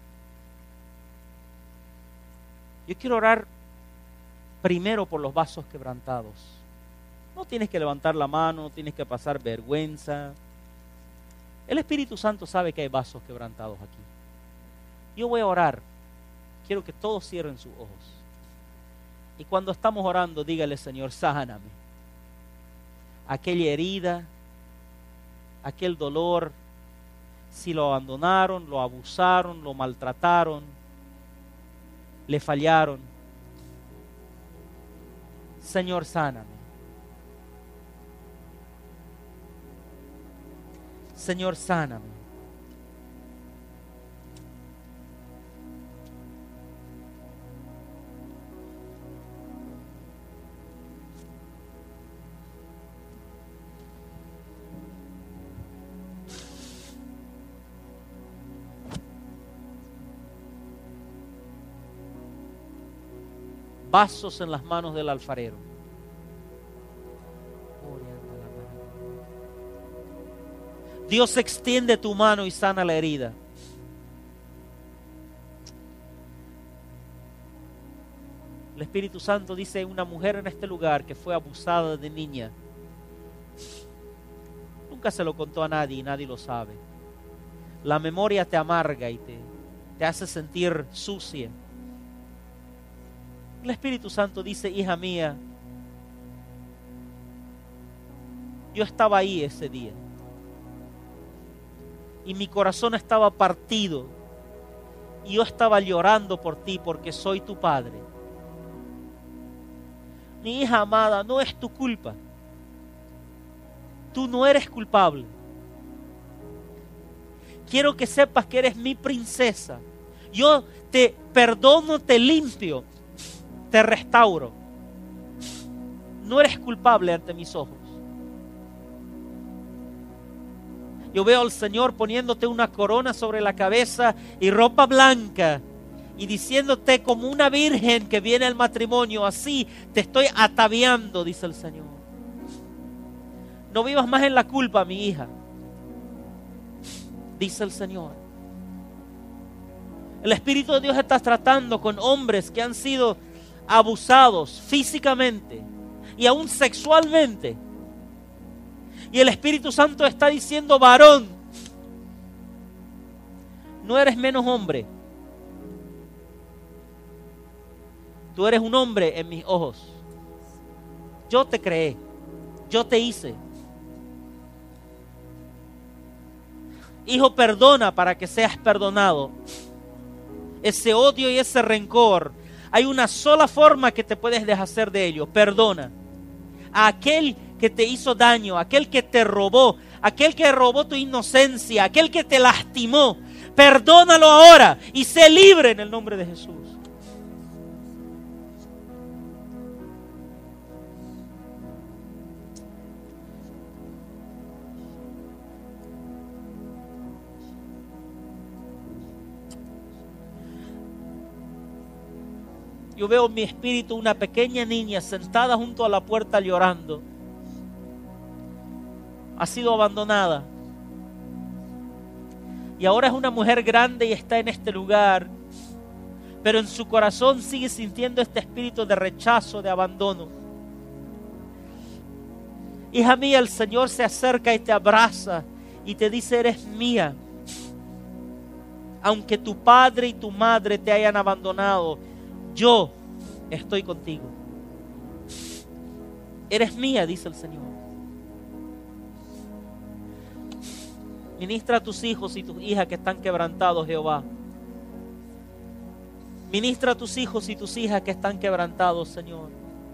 Yo quiero orar primero por los vasos quebrantados. No tienes que levantar la mano, no tienes que pasar vergüenza. El Espíritu Santo sabe que hay vasos quebrantados aquí. Yo voy a orar. Quiero que todos cierren sus ojos. Y cuando estamos orando, dígale, Señor, sáname. Aquella herida, aquel dolor, si lo abandonaron, lo abusaron, lo maltrataron, le fallaron. Señor, sáname. Señor, sáname. vasos en las manos del alfarero. Dios extiende tu mano y sana la herida. El Espíritu Santo dice: hay una mujer en este lugar que fue abusada de niña. Nunca se lo contó a nadie y nadie lo sabe. La memoria te amarga y te, te hace sentir sucia. El Espíritu Santo dice: hija mía, yo estaba ahí ese día y mi corazón estaba partido y yo estaba llorando por ti porque soy tu padre. Mi hija amada, no es tu culpa. Tú no eres culpable. Quiero que sepas que eres mi princesa. Yo te perdono, te limpio, te restauro. No eres culpable ante mis ojos. Yo veo al Señor poniéndote una corona sobre la cabeza y ropa blanca y diciéndote como una virgen que viene al matrimonio, así te estoy ataviando, dice el Señor. No vivas más en la culpa, mi hija, dice el Señor. El Espíritu de Dios está tratando con hombres que han sido abusados físicamente y aún sexualmente. Y el Espíritu Santo está diciendo: varón, no eres menos hombre. Tú eres un hombre en mis ojos. Yo te creé, yo te hice. Hijo, perdona para que seas perdonado. Ese odio y ese rencor, hay una sola forma que te puedes deshacer de ello: perdona a aquel que te hizo daño, aquel que te robó, aquel que robó tu inocencia, aquel que te lastimó. Perdónalo ahora y sé libre en el nombre de Jesús. Yo veo en mi espíritu una pequeña niña sentada junto a la puerta llorando. Ha sido abandonada. Y ahora es una mujer grande y está en este lugar. Pero en su corazón sigue sintiendo este espíritu de rechazo, de abandono. Hija mía, el Señor se acerca y te abraza y te dice: eres mía. Aunque tu padre y tu madre te hayan abandonado, yo estoy contigo. Eres mía, dice el Señor. Ministra a tus hijos y tus hijas que están quebrantados, Jehová. Ministra a tus hijos y tus hijas que están quebrantados, Señor.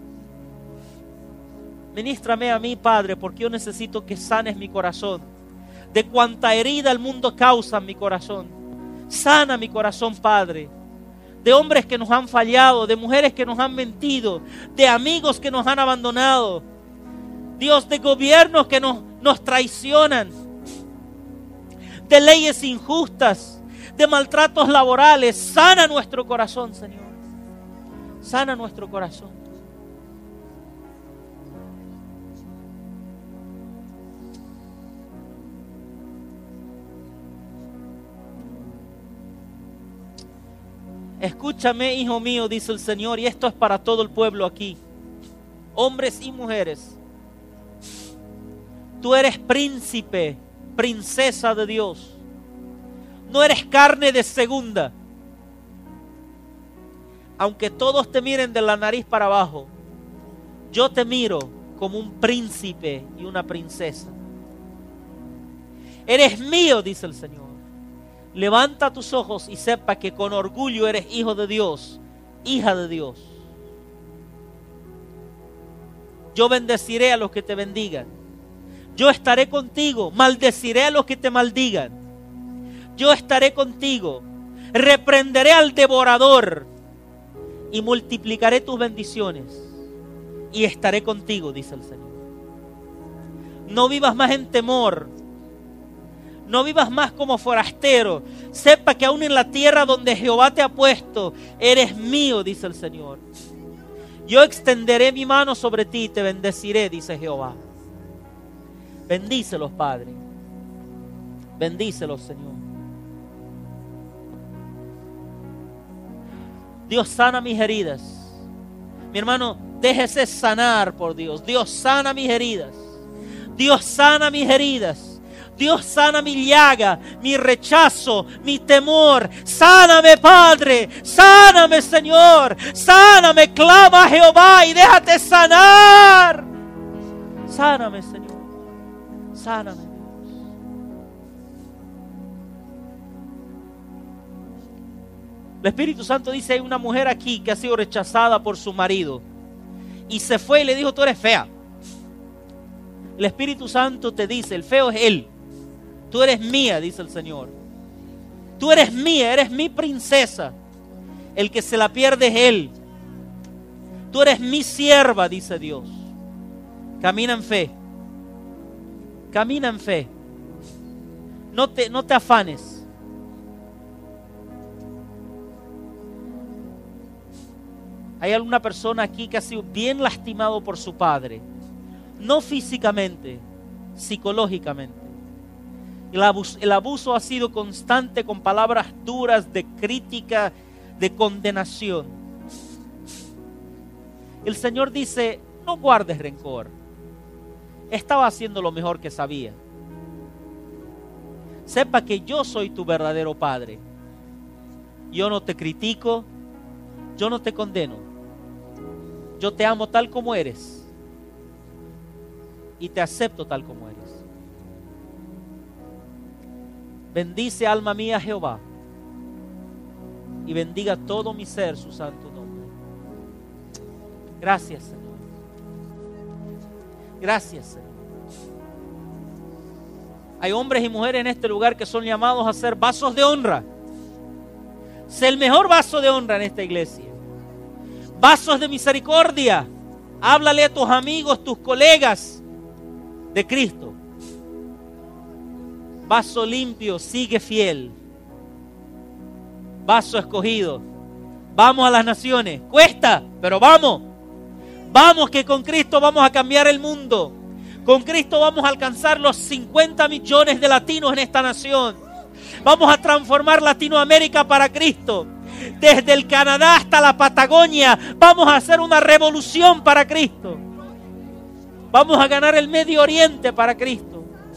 Ministrame a mí, Padre, porque yo necesito que sanes mi corazón. De cuanta herida el mundo causa en mi corazón. Sana mi corazón, Padre. De hombres que nos han fallado, de mujeres que nos han mentido, de amigos que nos han abandonado. Dios, de gobiernos que nos, nos traicionan, de leyes injustas, de maltratos laborales. Sana nuestro corazón, Señor. Sana nuestro corazón. Escúchame, hijo mío, dice el Señor, y esto es para todo el pueblo aquí, hombres y mujeres. Tú eres príncipe, princesa de Dios. No eres carne de segunda. Aunque todos te miren de la nariz para abajo, yo te miro como un príncipe y una princesa. Eres mío, dice el Señor. Levanta tus ojos y sepa que con orgullo eres hijo de Dios, hija de Dios. Yo bendeciré a los que te bendigan. Yo estaré contigo, maldeciré a los que te maldigan. Yo estaré contigo, reprenderé al devorador y multiplicaré tus bendiciones y estaré contigo, dice el Señor. No vivas más en temor. No vivas más como forastero. Sepa que aún en la tierra donde Jehová te ha puesto, eres mío, dice el Señor. Yo extenderé mi mano sobre ti y te bendeciré, dice Jehová. Bendícelos, Padre. Bendícelos, Señor. Dios, sana mis heridas. Mi hermano, déjese sanar por Dios. Dios, sana mis heridas. Dios, sana mis heridas. Dios, sana mi llaga, mi rechazo, mi temor. Sáname, Padre. Sáname, Señor. Sáname, clama a Jehová y déjate sanar. Sáname, Señor. Sáname, Dios. El Espíritu Santo dice, hay una mujer aquí que ha sido rechazada por su marido. Y se fue y le dijo, tú eres fea. El Espíritu Santo te dice, el feo es él. Tú eres mía, dice el Señor. Tú eres mía, eres mi princesa. El que se la pierde es él. Tú eres mi sierva, dice Dios. Camina en fe. Camina en fe. No te, no te afanes. Hay alguna persona aquí que ha sido bien lastimado por su padre. No físicamente, psicológicamente. El abuso, el abuso ha sido constante con palabras duras de crítica, de condenación. El Señor dice, no guardes rencor. Estaba haciendo lo mejor que sabía. Sepa que yo soy tu verdadero Padre. Yo no te critico, yo no te condeno. Yo te amo tal como eres y te acepto tal como eres. Bendice, alma mía, Jehová, y bendiga todo mi ser su santo nombre. Gracias, Señor. Gracias, Señor. Hay hombres y mujeres en este lugar que son llamados a ser vasos de honra. Sé el mejor vaso de honra en esta iglesia. Vasos de misericordia. Háblale a tus amigos, tus colegas de Cristo. Vaso limpio, sigue fiel. Vaso escogido. Vamos a las naciones. Cuesta, pero vamos. Vamos, que con Cristo vamos a cambiar el mundo. Con Cristo vamos a alcanzar los cincuenta millones de latinos en esta nación. Vamos a transformar Latinoamérica para Cristo. Desde el Canadá hasta la Patagonia vamos a hacer una revolución para Cristo. Vamos a ganar el Medio Oriente para Cristo.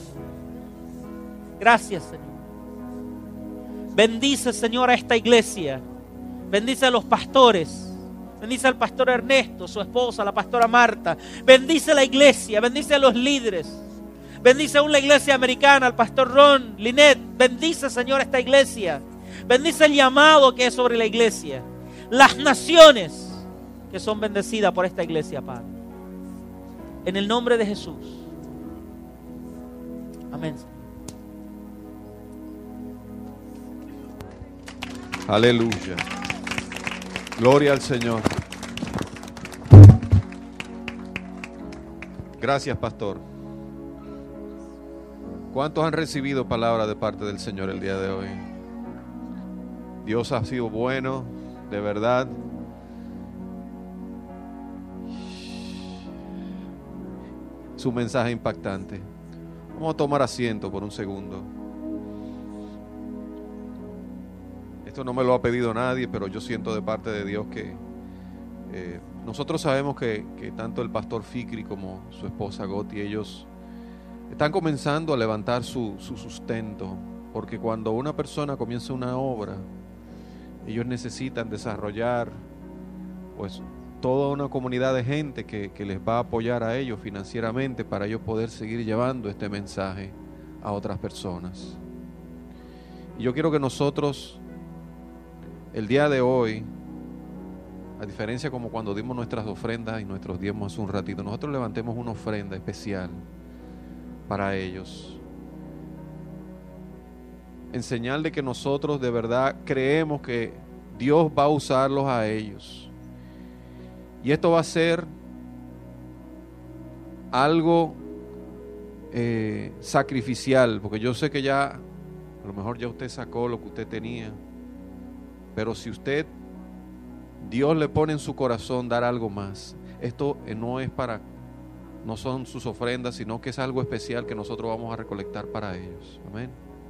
Gracias, Señor. Bendice, Señor, a esta iglesia. Bendice a los pastores. Bendice al pastor Ernesto, su esposa, la pastora Marta. Bendice a la iglesia, bendice a los líderes. Bendice aún la iglesia americana, al pastor Ron, Linet. Bendice, Señor, esta iglesia. Bendice el llamado que es sobre la iglesia. Las naciones que son bendecidas por esta iglesia, Padre. En el nombre de Jesús. Amén. Aleluya. Gloria al Señor. Gracias, pastor. ¿Cuántos han recibido palabra de parte del Señor el día de hoy? Dios ha sido bueno, de verdad. Su mensaje impactante. Vamos a tomar asiento por un segundo. Esto no me lo ha pedido nadie, pero yo siento de parte de Dios que eh, nosotros sabemos que, que tanto el pastor Fikri como su esposa Goti, ellos están comenzando a levantar su, su sustento, porque cuando una persona comienza una obra, ellos necesitan desarrollar pues toda una comunidad de gente que, que les va a apoyar a ellos financieramente para ellos poder seguir llevando este mensaje a otras personas. Y yo quiero que nosotros el día de hoy, a diferencia como cuando dimos nuestras ofrendas y nuestros diezmos hace un ratito, nosotros levantemos una ofrenda especial para ellos, en señal de que nosotros de verdad creemos que Dios va a usarlos a ellos. Y esto va a ser algo eh, sacrificial, porque yo sé que ya, a lo mejor ya usted sacó lo que usted tenía, pero si usted Dios le pone en su corazón dar algo más. Esto no es para, no son sus ofrendas, sino que es algo especial que nosotros vamos a recolectar para ellos. Amén.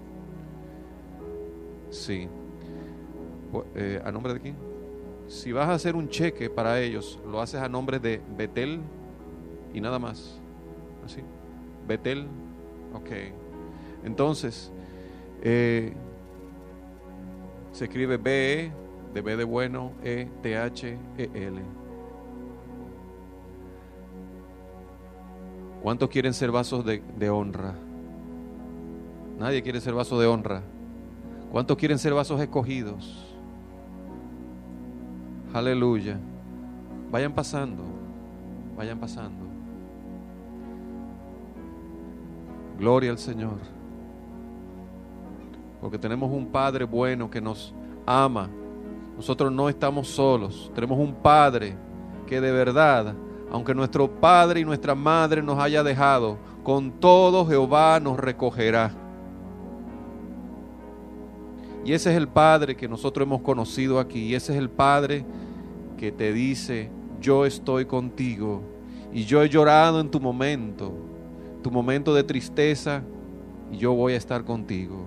Sí. Eh, ¿A nombre de quién? Si vas a hacer un cheque para ellos, lo haces a nombre de Betel y nada más. Así. Betel. Ok. Entonces, eh, se escribe B E, de B de bueno, E, T H, E, L. ¿Cuántos quieren ser vasos de, de honra? Nadie quiere ser vaso de honra. ¿Cuántos quieren ser vasos escogidos? Aleluya. Vayan pasando, vayan pasando. Gloria al Señor. Porque tenemos un Padre bueno que nos ama. Nosotros no estamos solos. Tenemos un Padre que de verdad, aunque nuestro padre y nuestra madre nos haya dejado, con todo Jehová nos recogerá. Y ese es el Padre que nosotros hemos conocido aquí. Y ese es el Padre que te dice: yo estoy contigo. Y yo he llorado en tu momento, tu momento de tristeza, y yo voy a estar contigo.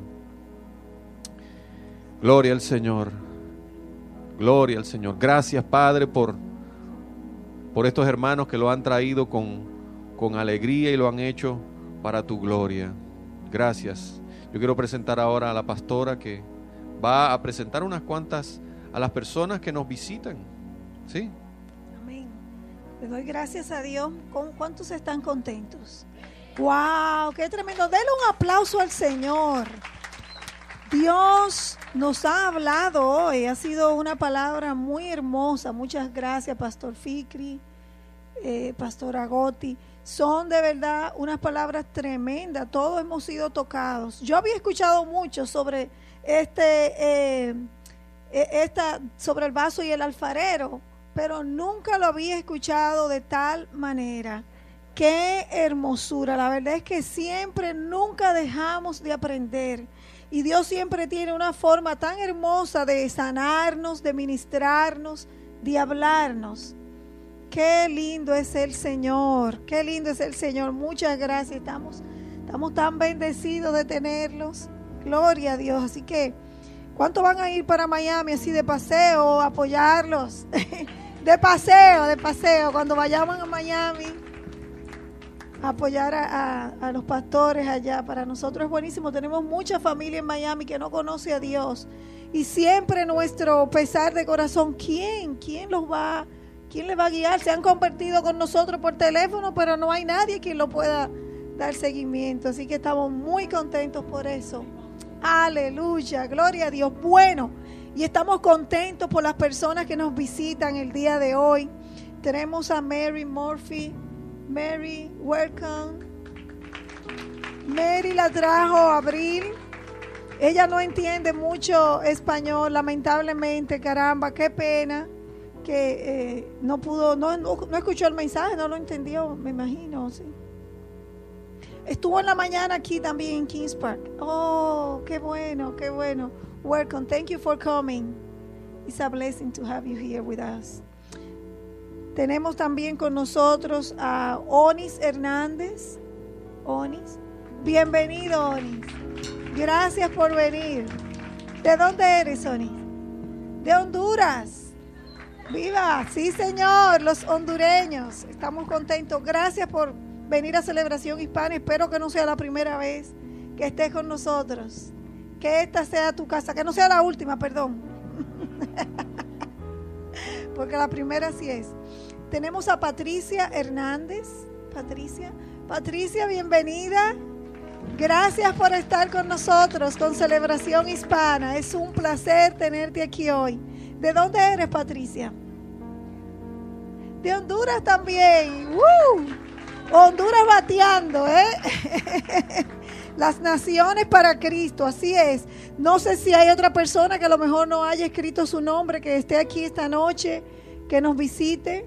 Gloria al Señor. Gloria al Señor. Gracias, Padre, por, por estos hermanos que lo han traído con, con alegría y lo han hecho para tu gloria. Gracias. Yo quiero presentar ahora a la pastora que va a presentar unas cuantas a las personas que nos visitan. ¿Sí? Amén. Le doy gracias a Dios. ¿Con cuántos están contentos? ¡Wow! ¡Qué tremendo! Denle un aplauso al Señor. Dios nos ha hablado hoy. Ha sido una palabra muy hermosa. Muchas gracias, Pastor Fikri, eh, Pastor Agoti. Son de verdad unas palabras tremendas. Todos hemos sido tocados. Yo había escuchado mucho sobre este, eh, esta, sobre el vaso y el alfarero, pero nunca lo había escuchado de tal manera. Qué hermosura. La verdad es que siempre, nunca dejamos de aprender. Y Dios siempre tiene una forma tan hermosa de sanarnos, de ministrarnos, de hablarnos. Qué lindo es el Señor, qué lindo es el Señor. Muchas gracias, estamos, estamos tan bendecidos de tenerlos. Gloria a Dios. Así que, ¿cuántos van a ir para Miami así de paseo, a apoyarlos? De paseo, de paseo, cuando vayamos a Miami, a apoyar a, a, a los pastores allá. Para nosotros es buenísimo. Tenemos mucha familia en Miami que no conoce a Dios. Y siempre nuestro pesar de corazón, ¿quién? ¿Quién los va a ¿Quién les va a guiar? Se han compartido con nosotros por teléfono, pero no hay nadie quien lo pueda dar seguimiento. Así que estamos muy contentos por eso. Aleluya, gloria a Dios. Bueno, y estamos contentos por las personas que nos visitan el día de hoy. Tenemos a Mary Murphy. Mary, welcome. Mary la trajo Abril. Ella no entiende mucho español, lamentablemente, caramba, qué pena. Que eh, no pudo, no, no, no escuchó el mensaje, no lo entendió, me imagino, sí. Estuvo en la mañana aquí también en Kings Park. Oh, qué bueno, qué bueno. Welcome, thank you for coming. It's a blessing to have you here with us. Tenemos también con nosotros a Onis Hernández. Onis, bienvenido, Onis. Gracias por venir. ¿De dónde eres, Onis? De Honduras. ¡Viva! Sí, señor, los hondureños. Estamos contentos. Gracias por venir a Celebración Hispana. Espero que no sea la primera vez que estés con nosotros. Que esta sea tu casa. Que no sea la última, perdón. Porque la primera sí es. Tenemos a Patricia Hernández. Patricia. Patricia, bienvenida. Gracias por estar con nosotros con Celebración Hispana. Es un placer tenerte aquí hoy. ¿De dónde eres, Patricia? De Honduras también. ¡Uh! Honduras bateando, ¿eh? Las naciones para Cristo, así es. No sé si hay otra persona que a lo mejor no haya escrito su nombre, que esté aquí esta noche, que nos visite.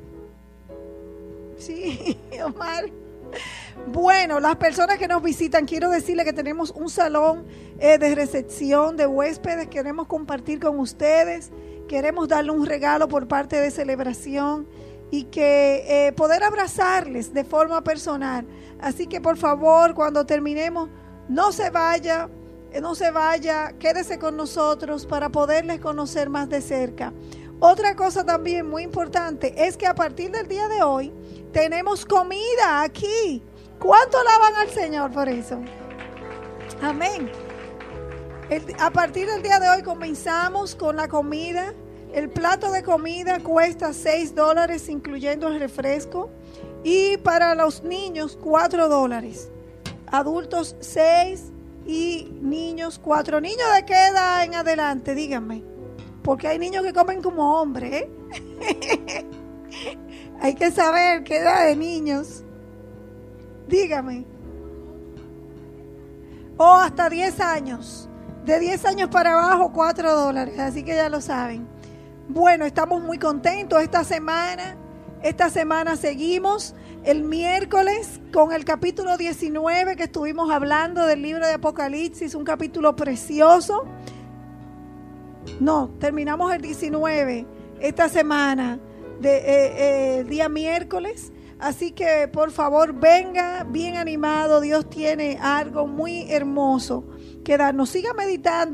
Sí, Omar. Bueno, las personas que nos visitan, quiero decirles que tenemos un salón eh, de recepción de huéspedes. Queremos compartir con ustedes queremos darle un regalo por parte de celebración y que eh, poder abrazarles de forma personal. Así que por favor, cuando terminemos, no se vaya, no se vaya, quédese con nosotros para poderles conocer más de cerca. Otra cosa también muy importante es que a partir del día de hoy tenemos comida aquí. ¿Cuánto alaban al Señor por eso? Amén. El, a partir del día de hoy comenzamos con la comida. El plato de comida cuesta seis dólares, incluyendo el refresco. Y para los niños, cuatro dólares. Adultos, seis. Y niños, cuatro. ¿Niños de qué edad en adelante? Díganme. Porque hay niños que comen como hombres, ¿eh? Hay que saber qué edad de niños. Dígame. O hasta diez años. De diez años para abajo, cuatro dólares. Así que ya lo saben. Bueno, estamos muy contentos esta semana. Esta semana seguimos el miércoles con el capítulo diecinueve que estuvimos hablando del libro de Apocalipsis. Un capítulo precioso. No, terminamos el diecinueve esta semana, de, eh, eh, el día miércoles. Así que por favor venga bien animado. Dios tiene algo muy hermoso que darnos. Siga meditando.